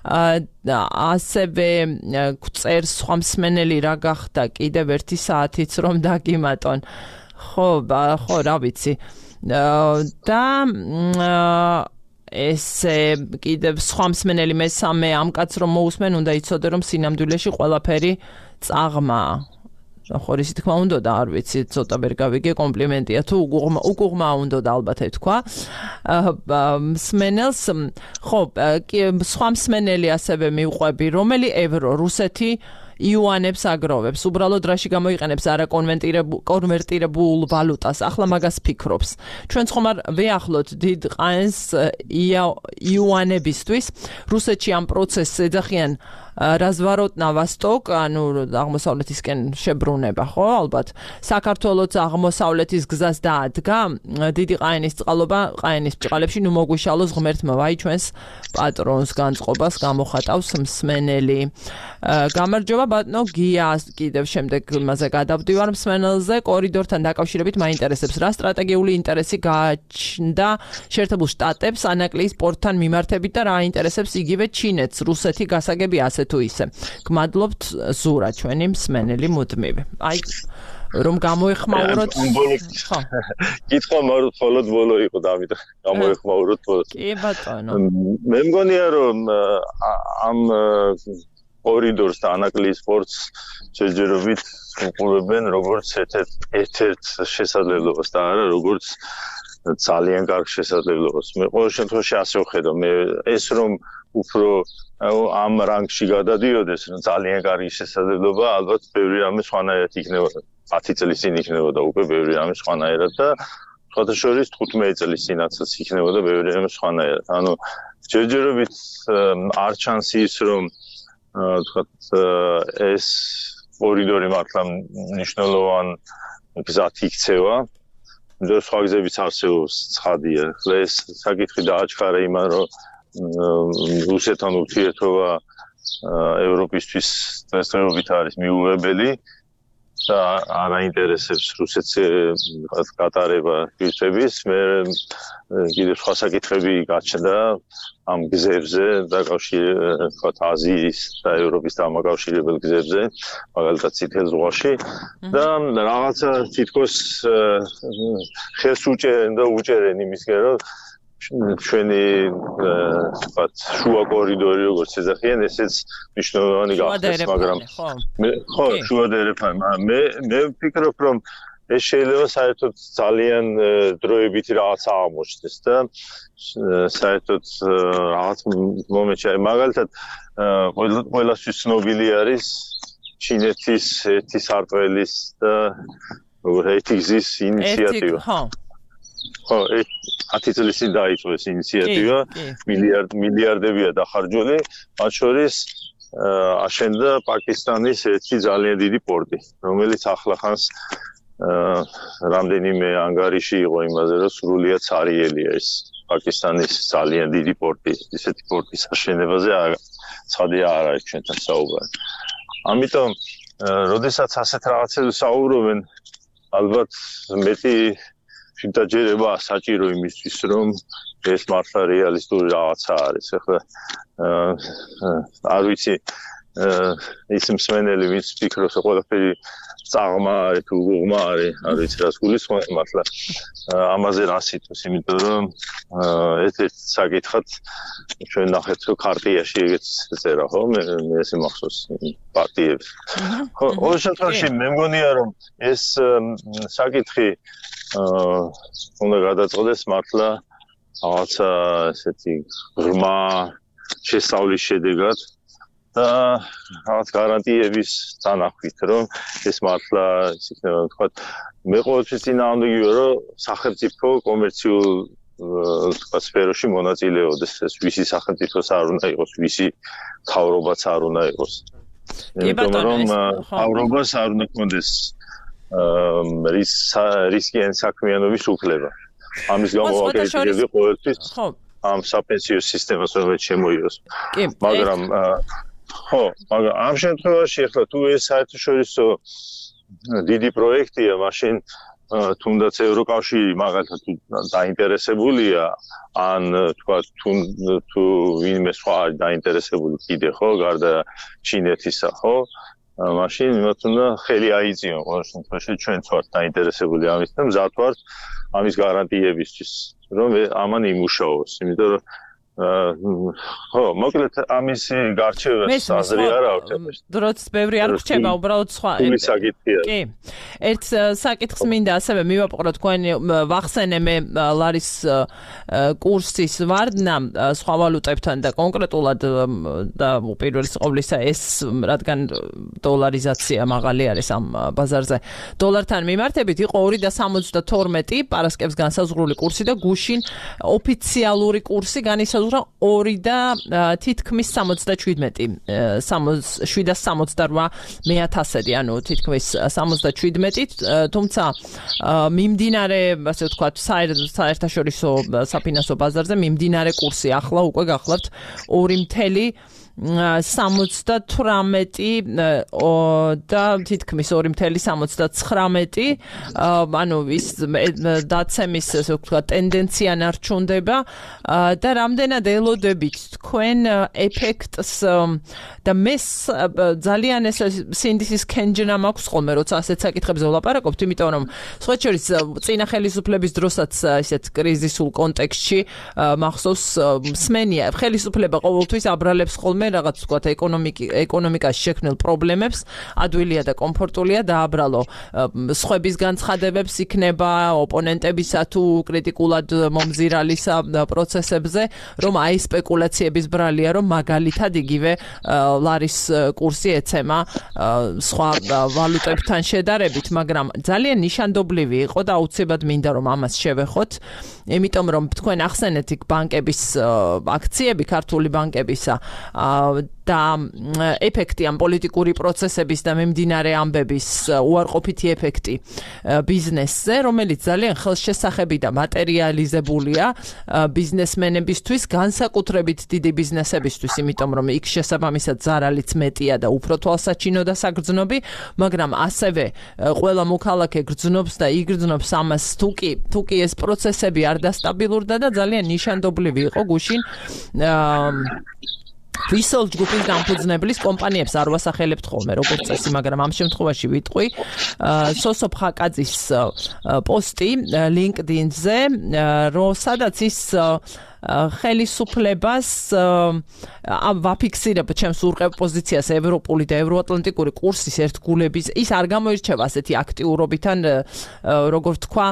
ასევე გვწერს სხვა მსმენელი რა გახდა კიდევ ერთი საათიც რომ დაგიმატონ ხო ხო რა ვიცი და ესე კიდევ სხვა მსმენელი მესამე ამ კაცს რომ მოусმენ უნდა იცოდე რომ სინამდვილეში ყველაფერი წაღმაა ხო ისე თქმა უნდა და არ ვიცი ცოტა ვერ გავიგე კომპლიმენტია თუ უკუღმა უნდა და ალბათ ეთქვა მსმენელს ხო სხვა მსმენელი ასევე მივყვები რომელი ევრო რუსეთი იუანებს აგროვებს უბრალოდ რაში გამოიყენებს არა კონვერტირებულ ვალუტას ახლა მაგას ფიქრობს ჩვენ ხომ არ ვეახლოთ დიდ ყანს იუანებისთვის რუსეთში ამ პროცესს ეძახიან развворот на восток, ანუ აღმოსავლეთისკენ შებრუნება, ხო, ალბათ. საქართველოს აღმოსავლეთის გზას დაადგა დიდი ყაენის წყალობა, ყაენის ბრჭყალებში ნუ მოგვიშალოს ღმერთმა, ვაი ჩვენს პატრონს განწყობას გამოხატავს მსმენელი. გამარჯობა ბატონო გია, კიდევ შემდეგ იმაზე გადავდივარ მსმენელზე, კორიდორთან დაკავშირებით მაინტერესებს რა სტრატეგიული ინტერესი გააჩნდა შეერთებულ შტატებს ანაკლიის პორტთან მიმართებით და რა აინტერესებს იგივე ჩინეთს, რუსეთი გასაგები ასე თუ ისე. გმადლობთ ზურა ჩვენი მსმენელი მუდმივი. აი რომ გამოეხმაუროთ ხო კითხვა მხოლოდ ბოლო იყო და ამიტომ გამოეხმაუროთ ბოლოს. კი ბატონო. მე მგონია რომ ამ კორიდორს და ანაკლიის პორტს შეჯერობით უყურებენ როგორც ერთ-ერთ შესაძლებლობას და არა როგორც ძალიან კარგ შესაძლებლობას. მე ყოველ შემთხვევაში ასე ვხედავ. მე ეს რომ უფრო ამ რანგში გადადიოდეს, ძალიან კარგი შესაძლებლობა, ალბათ ბევრი რამე სხვანაირად იქნება. ათი წლის წინ იქნებოდა უკვე ბევრი რამე სხვანაირად და სხვათა შორის თხუთმეტი წლის წინაცაც იქნებოდა ბევრი რამე სხვანაირად. ანუ ჯერჯერობით არ ჩანს ის რომ თქვათ ეს კორიდორი მართლა მნიშვნელოვან გზად იქცევა. და სხვა გზებიც არსებობს ცხადია. ეს საკითხი დააჩქარა იმან რომ რუსეთთან ურთიერთობა ევროპისთვის დღესდღეობით არის მიუღებელი და არ აინტერესებს რუსეთს გატარება პირთების. მე კიდევ სხვა საკითხები გაჩნდა ამ გზებზე დაკავშირებით თქვათ აზიის და ევროპის დამაკავშირებელ გზებზე, მაგალითად წითელ ზღვაში და რაღაცა თითქოს ხელს უჭერენ და უჭერენ იმისკენ რომ ჩვენი თქვათ შუა კორიდორი როგორც ეძახიან, ესეც მნიშვნელოვანი გახდეს, მაგრამ მე ხო შუა დერეფანი, მე მე ვფიქრობ რომ ეს შეიძლება საერთოდ ძალიან დროებითი რაღაცა აღმოჩნდეს და საერთოდ რაღაც მომენტში მაგალითად ყველასთვის ცნობილი არის ჩინეთის ერთი სარტყელის და ერთი გზის ინიციატივა. ხო, ათი წლის წინ დაიწყო ეს ინიციატივა, მილიარდ მილიარდებია დახარჯული, მათ შორის აშენდა პაკისტანის ერთი ძალიან დიდი პორტი, რომელიც ახლახანს რამდენიმე ანგარიში იყო იმაზე, რომ სრულიად ცარიელია ეს პაკისტანის ძალიან დიდი პორტი, ისეთი პორტის აშენებაზე ცხადია არ არის ჩვენთან საუბარი. ამიტომ, როდესაც ასეთ რაღაცებზე საუბრობენ, ალბათ მეტი შედარება საჭირო იმისთვის, რომ ეს მართლა რეალისტური რაღაცა არის. ახლა არ ვიცი, ის მსმენელი ვინც ფიქრობს ყველაფერი წაღმა არის თუ გუღმა არის არ ვიცი რას გულისხმობს მართლა ამაზე რა სიტყვის იმიტომ რომ ერთ-ერთ საკითხად ჩვენ ნახეთ რომ ქარტიაში ეგეც წერა ხო მე ესე მახსოვს პარტიებს ხო ყოველ შემთხვევაში მე მგონია რომ ეს საკითხი უნდა გადაწყდეს მართლა რაღაცა ესეთი ღრმა შესწავლის შედეგად და რაღაც გარანტიების დანახვით რომ ეს მართლა ისე თქვა მე ყოველთვის წინააღმდეგი ვარ რომ სახელმწიფო კომერციულ თქვა სფეროში მონაწილეობდეს ეს ვისი სახელმწიფოს არ უნდა იყოს ვისი თავრობაც არ უნდა იყოს იმიტომ რომ თავრობას არ უნდა კონდეს რის რისკიან საქმიანობის უფლება ამის გამო ვაკეთებდი ყოველთვის ამ საპენსიო სისტემას რომელიც შემოიღოს მაგრამ ხო, მაგრამ ამ შემთხვევაში ახლა თუ ეს საერთაშორისო დიდი პროექტია, მაშინ თუნდაც ევროკავშირი მაგალითად დაინტერესებულია, ან თქვა თუ თუ ვინმე სხვა არის დაინტერესებული კიდე ხო, გარდა ჩინეთისა, ხო? მაშინ მათ უნდა ხელი აიწიონ ყოველ შემთხვევაში ჩვენც ვართ დაინტერესებული ამის და მზად ვართ ამის გარანტიებისთვის, რომ ამან იმუშაოს, იმიტომ რომ ხო, მოკლედ ამის გარჩევას აზრი არ აქვს. დროც ბევრი არ რჩება, უბრალოდ სხვა. კი. ერთ საკითხს მინდა ასევე მივაპყრო თქვენ ვახსენე მე ლარის კურსის ვარდნა სხვა ვალუტებთან და კონკრეტულად და უპირველეს ყოვლისა ეს რადგან დოლარიზაცია მაღალი არის ამ ბაზარზე. დოლართან მიმართებით იყო ორი და სამოცდათორმეტი პარასკევს განსაზღვრული კურსი და გუშინ ოფიციალური კურსი განისაზღვრა ორი და თითქმის სამოცდაშვიდმეტი შვიდ და სამოცდარვა მეათასედი ანუ თითქმის სამოცდაშვიდმეტი თუმცა მიმდინარე ასე ვთქვათ საერთაშორისო საფინანსო ბაზარზე მიმდინარე კურსი ახლა უკვე გახლავთ ორი მთელი სამოცდათვრამეტი და თითქმის ორი მთელი სამოცდაცხრამეტი ანუ ის დაცემის ასე ვთქვათ ტენდენცია ნარჩუნდება და რამდენად ელოდებით თქვენ ეფექტს და მე ძალიან ეს სინდისის კენჯნა მაქვს ხოლმე როცა ასეთ საკითხებზე ვლაპარაკობთ იმიტომ რომ სხვა შორის წინა ხელისუფლების დროსაც ისეთ კრიზისულ კონტექსტში მახსოვს მსმენია ხელისუფლება ყოველთვის აბრალებს ხოლმე რაღაც ვთქვათ ეკონომიკი ეკონომიკაში შექმნილ პრობლემებს ადვილია და კომფორტულია დააბრალო სხვების განცხადებებს იქნება ოპონენტებისა თუ კრიტიკულად მომზირალისა პროცესებზე რომ აი სპეკულაციების ბრალია რომ მაგალითად იგივე ლარის კურსი ეცემა სხვა ვალუტებთან შედარებით მაგრამ ძალიან ნიშანდობლივი იყო და აუცილებლად მინდა რომ ამას შევეხოთ იმიტომ რომ თქვენ ახსენეთ იქ ბანკების აქციები ქართული ბანკებისა და ეფექტი ამ პოლიტიკური პროცესების და მიმდინარე ამბების უარყოფითი ეფექტი ბიზნესზე, რომელიც ძალიან ხელშესახები და მატერიალიზებულია ბიზნესმენებისთვის, განსაკუთრებით დიდი ბიზნესებისთვის, იმიტომ რომ იქ შესაბამისად ზარალიც მეტია და უფრო თვალსაჩინო და საგრძნობი, მაგრამ ასევე ყველა მოქალაქე გრძნობს და იგრძნობს ამას თუკი თუკი ეს პროცესები არ დასტაბილურდა და ძალიან ნიშანდობლივი იყო გუშინ ვისოლ ჯგუფის დამფუძნებლის კომპანიებს არ ვასახელებთ ხოლმე როგორც წესი, მაგრამ ამ შემთხვევაში ვიტყვი სოსო ფხაკაძის პოსტი LinkedIn-ზე, რომ სადაც ის ხელისუფლებას ვაფიქსირებ ჩემს ურყევ პოზიციას ევროპული და ევროატლანტიკური კურსის ერთგულების ის არ გამოირჩევა ასეთი აქტიურობიდან როგორ თქვა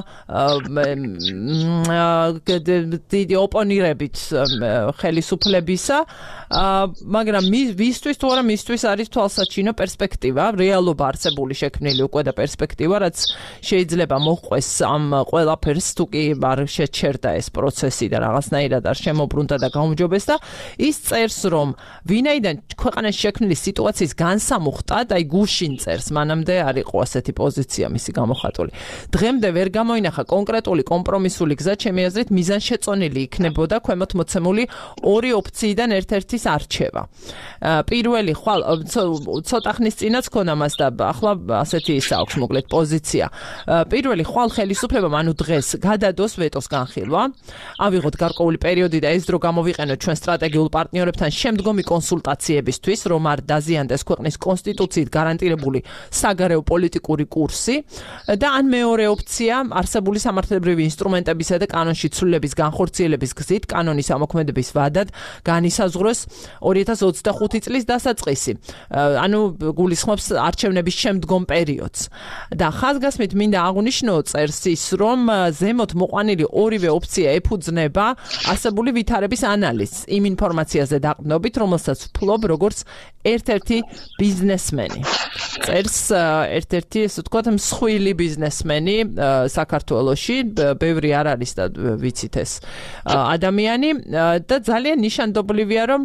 დიდი ოპონირებით ხელისუფლებისა მაგრამ ვისთვის თუ არა მისთვის არის თვალსაჩინო პერსპექტივა რეალობა არსებული შექმნილი უკვე და პერსპექტივა რაც შეიძლება მოჰყვეს ამ ყველაფერს თუ კი არ შეჩერდა ეს პროცესი და რაღაცნაირად არ შემოbrunდა და გაუმჯობეს და ის წერს რომ ვინაიდან ქვეყანაში შექმნილი სიტუაციის განსამუხტად აი გუშინ წერს მანამდე არ იყო ასეთი პოზიცია მისი გამოხატული დღემდე ვერ გამოინახა კონკრეტული კომპრომისული გზა ჩემი აზრით მიზანშეწონილი იქნებოდა ქვემოთ მოცემული ორი ოფციიდან ერთ-ერთის არჩევა პირველი ხვალ ცოტა ხნის წინაც ქონა მას და ახლა ასეთი ის აქვს მოკლედ პოზიცია პირველი ხვალ ხელისუფლებამ ანუ დღეს გადადოს ვეტოს განხილვა ავიღოთ გარკვეული პერიოდი და ეს დრო გამოვიყენოთ ჩვენ სტრატეგიულ პარტნიორებთან შემდგომი კონსულტაციებისთვის, რომ არ დაზიანდეს ქვეყნის კონსტიტუციით გარანტირებული საგარეო პოლიტიკური კურსი და ან მეორე ოფცია არსებული სამართლებრივი ინსტრუმენტებისა და კანონში ცვლილების განხორციელების გზით კანონის ამოქმედების ვადად განისაზღვროს ორი ათას ოცდახუთი წლის დასაწყისი. ანუ გულისხმობს არჩევნების შემდგომ პერიოდს. და ხაზგასმით მინდა აღვნიშნო წერს ის, რომ ზემოთ მოყვანილი ორივე ოფცია ეფუძნება არსებული ვითარების ანალიზს იმ ინფორმაციაზე დაყრდნობით, რომელსაც ვფლობ როგორც ერთ-ერთი ბიზნესმენი. წერს ერთ-ერთი, ესე ვთქვათ, მსხვილი ბიზნესმენი საქართველოში, ბევრი არ არის და ვიცით ეს ადამიანი და ძალიან ნიშანდობლივია, რომ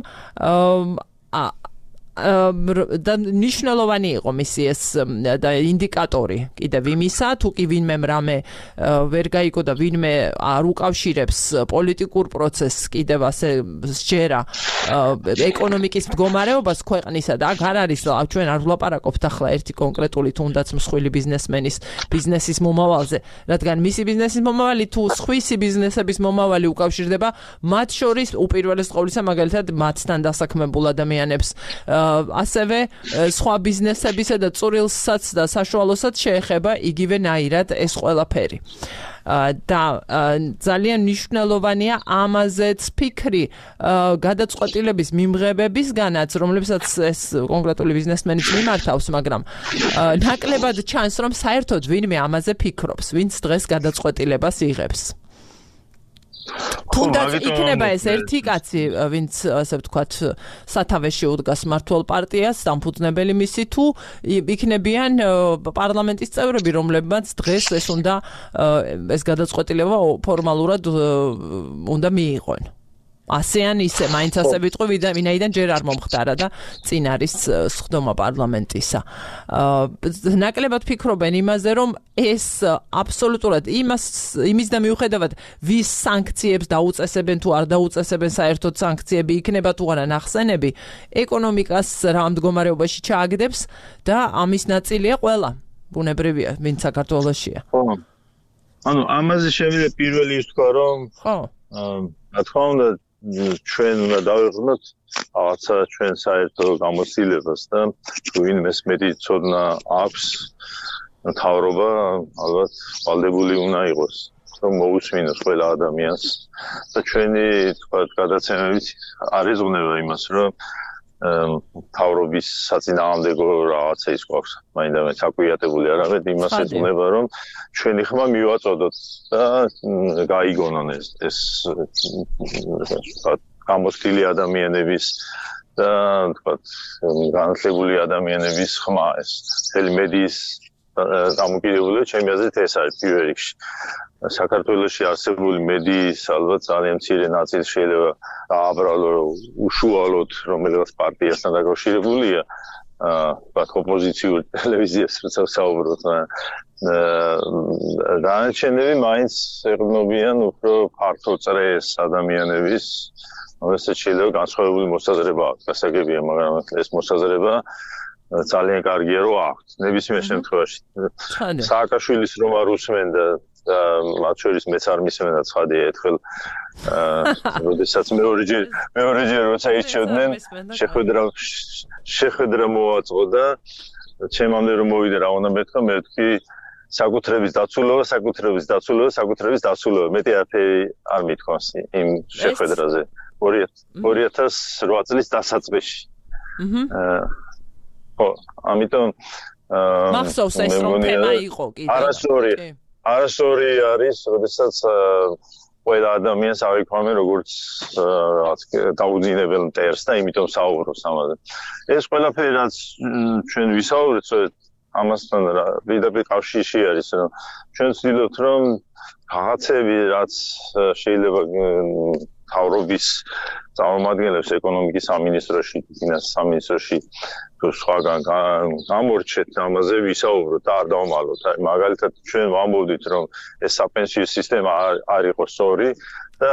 და ნიშნულოვანი იყო მისი ეს და ინდიკატორი კიდევ იმისა, თუ კი ვინმე რამე ვერ გაიგო და ვინმე არ უკავშირებს პოლიტიკურ პროცესს კიდევ ასე სჯერა ეკონომიკის მდგომარეობას ქვეყნისა და აქ არ არის ჩვენ არ ვლაპარაკობთ ახლა ერთი კონკრეტული თუნდაც მსხვილი ბიზნესმენის ბიზნესის მომავალზე, რადგან მისი ბიზნესის მომავალი თუ სხვისი ბიზნესების მომავალი უკავშირდება მათ შორის უპირველეს ყოვლისა მაგალითად მათთან დასაქმებულ ადამიანებს ასევე სხვა ბიზნესებისა და წვრილსაც და საშუალოსაც შეეხება იგივენაირად ეს ყველაფერი. და ძალიან მნიშვნელოვანია ამაზეც ფიქრი გადაწყვეტილების მიმღებებისგანაც, რომლებსაც ეს კონკრეტული ბიზნესმენიც მიმართავს, მაგრამ ნაკლებად ჩანს, რომ საერთოდ ვინმე ამაზე ფიქრობს, ვინც დღეს გადაწყვეტილებას იღებს. თუნდაც იქნება ეს ერთი კაცი, ვინც ასე ვთქვათ, სათავეში უდგას მართლ პარტიას, დამფუძნებელი მისი, თუ იქნებიან პარლამენტის წევრები, რომლებმაც დღეს ეს უნდა ეს გადაწყვეტილება ფორმალურად უნდა მიიღონ. ასე ან ისე, მაინც ასე ვიტყვი, ვინაიდან ჯერ არ მომხდარა და წინ არის სხდომა პარლამენტისა. ნაკლებად ფიქრობენ იმაზე, რომ ეს აბსოლუტურად იმას იმის და მიუხედავად ვის სანქციებს დაუწესებენ თუ არ დაუწესებენ საერთოდ სანქციები იქნება თუ არა ნახსენები, ეკონომიკას რა მდგომარეობაში ჩააგდებს და ამის ნაწილია ყველა. ბუნებრივია, ვინც საქართველოშია. ხო. ანუ ამაზე შემიძლია პირველი ის თქვა, რომ ხო. რა თქმა უნდა ჩვენ უნდა დავიღნოთ რაღაცა ჩვენ საერთო გამოცდილებას და თუ ვინმეს მეტი ცოდნა აქვს მთავრობა ალბათ ვალდებული უნდა იყოს რომ მოусმინოს ყველა ადამიანს და ჩვენი თქვა გადაცემებით არ ეზღუნება იმას რომ მთავრობის საწინააღმდეგო რაღაცა ის გვაქვს მაინდამაინც აკვიატებული არამედ იმას ეზღუნება რომ ჩვენი ხმა მივაწოდოთ და გაიგონონ ეს ეს გამოცდილი ადამიანების და თქვა განათლებული ადამიანების ხმა ეს მთელი მედიის გამოკიდებული ჩემი აზრით ეს არის პირველ რიგში საქართველოში არსებული მედიის ალბათ ძალიან მცირე ნაწილი შეიძლება დააბრალო უშუალოდ რომელიღაც პარტიასთან დაკავშირებულია აა ოპოზიციურ ტელევიზიას როცა საუბრობთ დანარჩენები მაინც ეყრდნობიან უფრო ფართო წრეს ადამიანების რომელსაც შეიძლება განსხვავებული მოსაზრება აქვს გასაგებია მაგრამ ეს მოსაზრება ძალიან კარგია რომ აქვს ნებისმიერ შემთხვევაში სააკაშვილის რომ არ უსმენდა და მათ შორის მეც არ მისმენდა ცხადია ერთხელ აა როდესაც მეორეჯერ მეორეჯერ როცა ირჩევდნენ შეხვედრა შეხვედრა მოაწყო და ჩემამდე რომ მოვიდა რა უნდა მეთქვა მე ვთქვი საკუთრების დაცულობა საკუთრების დაცულობა საკუთრების დაცულობა მეტი არაფერი არ მithქვას იმ შეხვედრაზე ორი ათას რვა წლის დასაწყისში აა ხო ამიტომ აა მახსოვს ეს რომ თემა იყო კიდე არასწორი არასწორი არის როდესაც ყველა ადამიანს ავიქვამე როგორც რაღაც დაუძინებელ მტერს და იმიტომ საუბრობს ამაზე ეს ყველაფერი რაც ჩვენ ვისაუბრეთ ამასთან პირდაპირ კავშირში არის რომ ჩვენ ვცდილობთ რომ რაღაცები რაც შეიძლება თავრობის წარმომადგენლებს ეკონომიკის სამინისტროში, ფინანსის სამინისტროში თუ სხვაგან გამორჩეთ ამაზე ვისაუბროთ და არ დავმალოთ. აი მაგალითად ჩვენ ვამბობდით რომ ეს საპენსიო სისტემა არ იყო სწორი და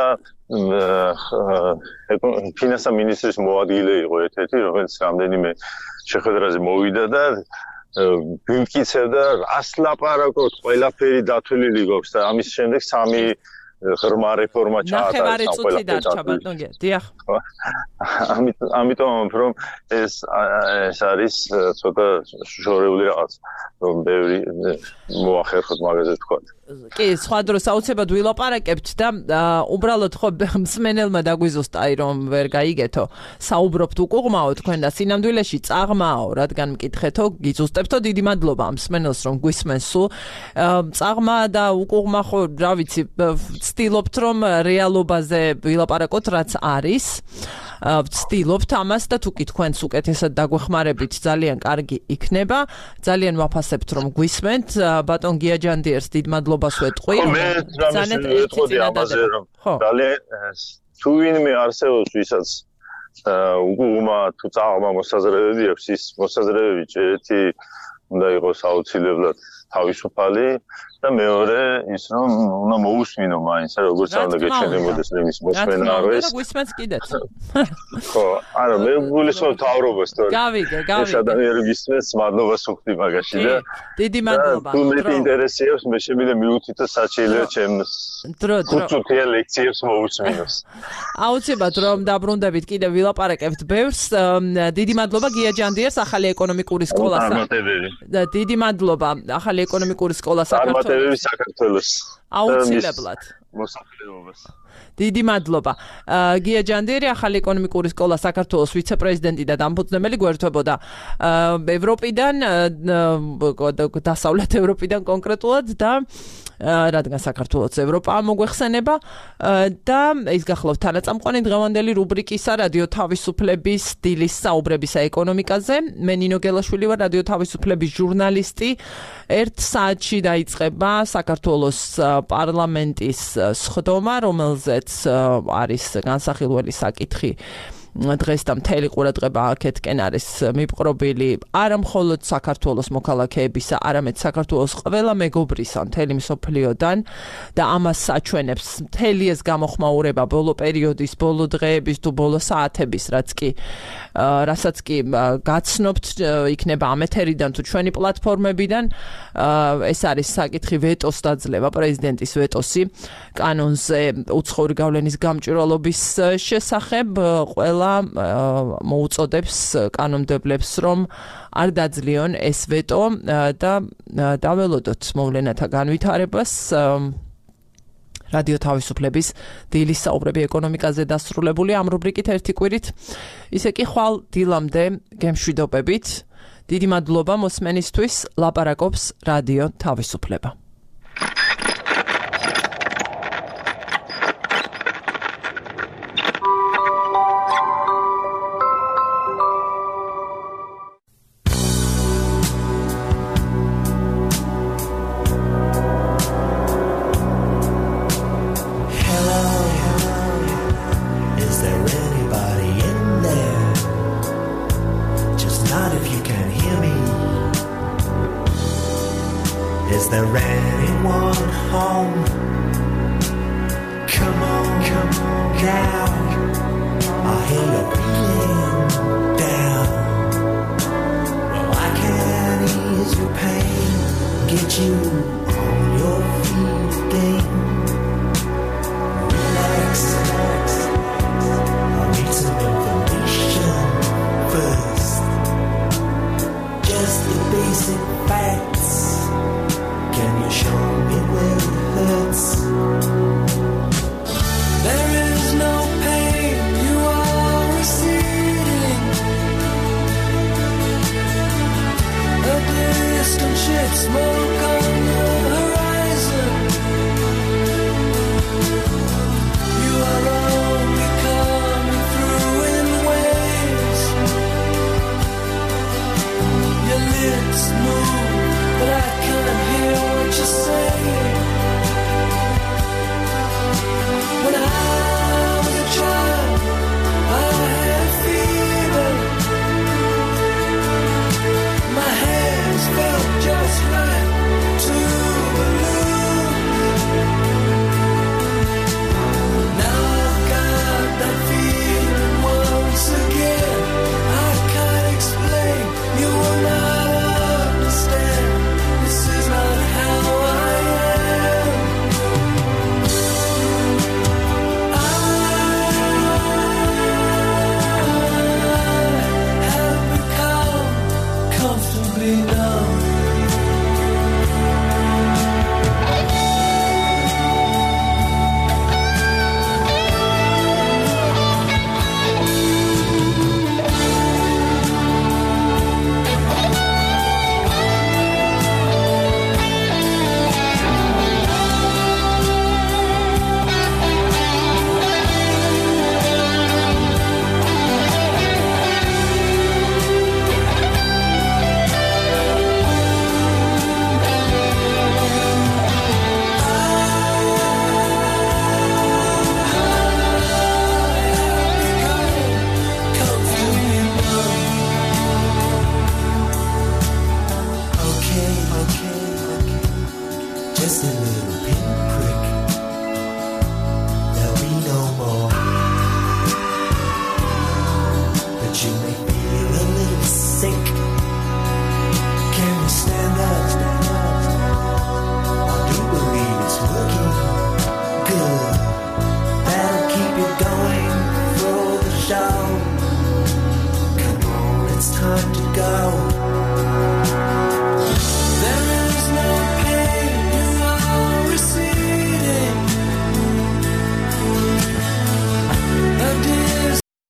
ფინანსის სამინისტრის მოადგილე იყო ერთ-ერთი რომელიც რამდენიმე შეხვედრაზე მოვიდა და ვიმკიცებდა რას ლაპარაკობთ ყველაფერი დათვლილი გვაქვს და ამის შემდეგ სამი ღრმა რეფორმა ჩაატარეს. ნახევარი წუთი დარჩა ბატონო. დიახ. ამიტომ ამიტომ რომ ეს ეს არის ცოტა შორეული რაღაც რომ ბევრი მოახერხოთ მაგაზე თქვა. კი, სხვა დროს აუცილებლად ვილაპარაკებთ და უბრალოდ ხო მსმენელმა დაგვიზუსტა რომ ვერ გაიგეთო. საუბრობთ უკუღმაო თქვენ და სინამდვილეში წაღმაო, რადგან მკითხეთო, გიზუსტებთო, დიდი მადლობა ამ მსმენელს რომ გვისმენს სულ. წაღმა და უკუღმა ხო, რა ვიცი, ვცდილობთ რომ რეალობაზე ვილაპარაკოთ, რაც არის. ვცდილობთ ამას და თუ კი თქვენს უკეთესად დაგვეხმარებით ძალიან კარგი იქნება. ძალიან ვაფასებთ რომ გვისმენთ. ბატონ გიაჯანდიერს დიდ მადლობას ვეტყვი. ძალიან ეთყოდი ამაზე რომ ძალიან თუ ვინმე არსებობს ვისაც უკუღმა თუ წაღმა მოსაზრებები აქვს ის მოსაზრებები ჭირეთი უნდა იყოს აუცილებლად თავისუფალი და მეორე ის რომ უნდა მოусმინო მაინც როგორც უნდა გეჩვენებოდეს იმის მოსმენა არის. რა გვისმენს კიდეც. ხო, არა მე გულისხმობ თავრობას თორე. გავიგე, გავიგე. ეს ადამიანი გისმენს მადლობას ვუხდი მაგაში და დიდი მადლობა. თუ მე ინტერესი აქვს მე შემიძლია მიუთითო რაც შეიძლება ჩემს დრო დრო. ხუთწუთიან ლექციებს მოусმინოს. აუცილებლად რომ დაბრუნდებით კიდე ვილაპარაკებთ ბევრს. დიდი მადლობა გიაჯანდიერს ახალი ეკონომიკური სკოლასა. და დიდი მადლობა ახალი ეკონომიკური სკოლა საქართველოს. საქართველოს. აუცილებლად. მოსახლეობას. დიდი მადლობა. გიაჯანდიერი ახალი ეკონომიკური სკოლა საქართველოს ვიცე-პრეზიდენტი და დამფუძნებელი გვერდებოდა ევროპიდან, დასავლეთ ევროპიდან კონკრეტულად და რადგან საქართველოს ევროპა მოგვეხსენება და ის გახლავთ თანაწამყვანი დღევანდელი რუბრიკისა რადიო თავისუფლების დილის საუბრებისა ეკონომიკაზე. მე ნინო გელაშვილი ვარ, რადიო თავისუფლების ჟურნალისტი. ერთ საათში დაიწყება საქართველოს პარლამენტის სხდომა, რომელზეც არის განსახილველი საკითხი. დღეს და მთელი ყურადღება აქეთკენ არის მიპყრობილი არა მხოლოდ საქართველოს მოქალაქეებისა, არამედ საქართველოს ყველა მეგობრისა მთელი მსოფლიოდან და ამას საჩვენებს მთელი ეს გამოხმაურება ბოლო პერიოდის, ბოლო დღეების თუ ბოლო საათების, რაც კი რასაც კი გაცნობთ იქნება ამ ეთერიდან თუ ჩვენი პლატფორმებიდან. ეს არის საკითხი ვეტოს დაძლევა, პრეზიდენტის ვეტოსი კანონზე უცხოური გავლენის გამჭვირვალობის შესახებ. ყველა მოუწოდებს კანონმდებლებს რომ არ დაძლიონ ეს ვეტო და დაველოდოთ მოვლენათა განვითარებას. რადიო თავისუფლების დილის საუბრები ეკონომიკაზე დასრულებული ამ რუბრიკით ერთი კვირით. ისე კი ხვალ დილამდე გემშვიდობებით. დიდი მადლობა მოსმენისთვის. ლაპარაკობს რადიო თავისუფლება. Is there anyone home? Come on, come on now. I hear you're feeling down. Well, I can ease your pain, get you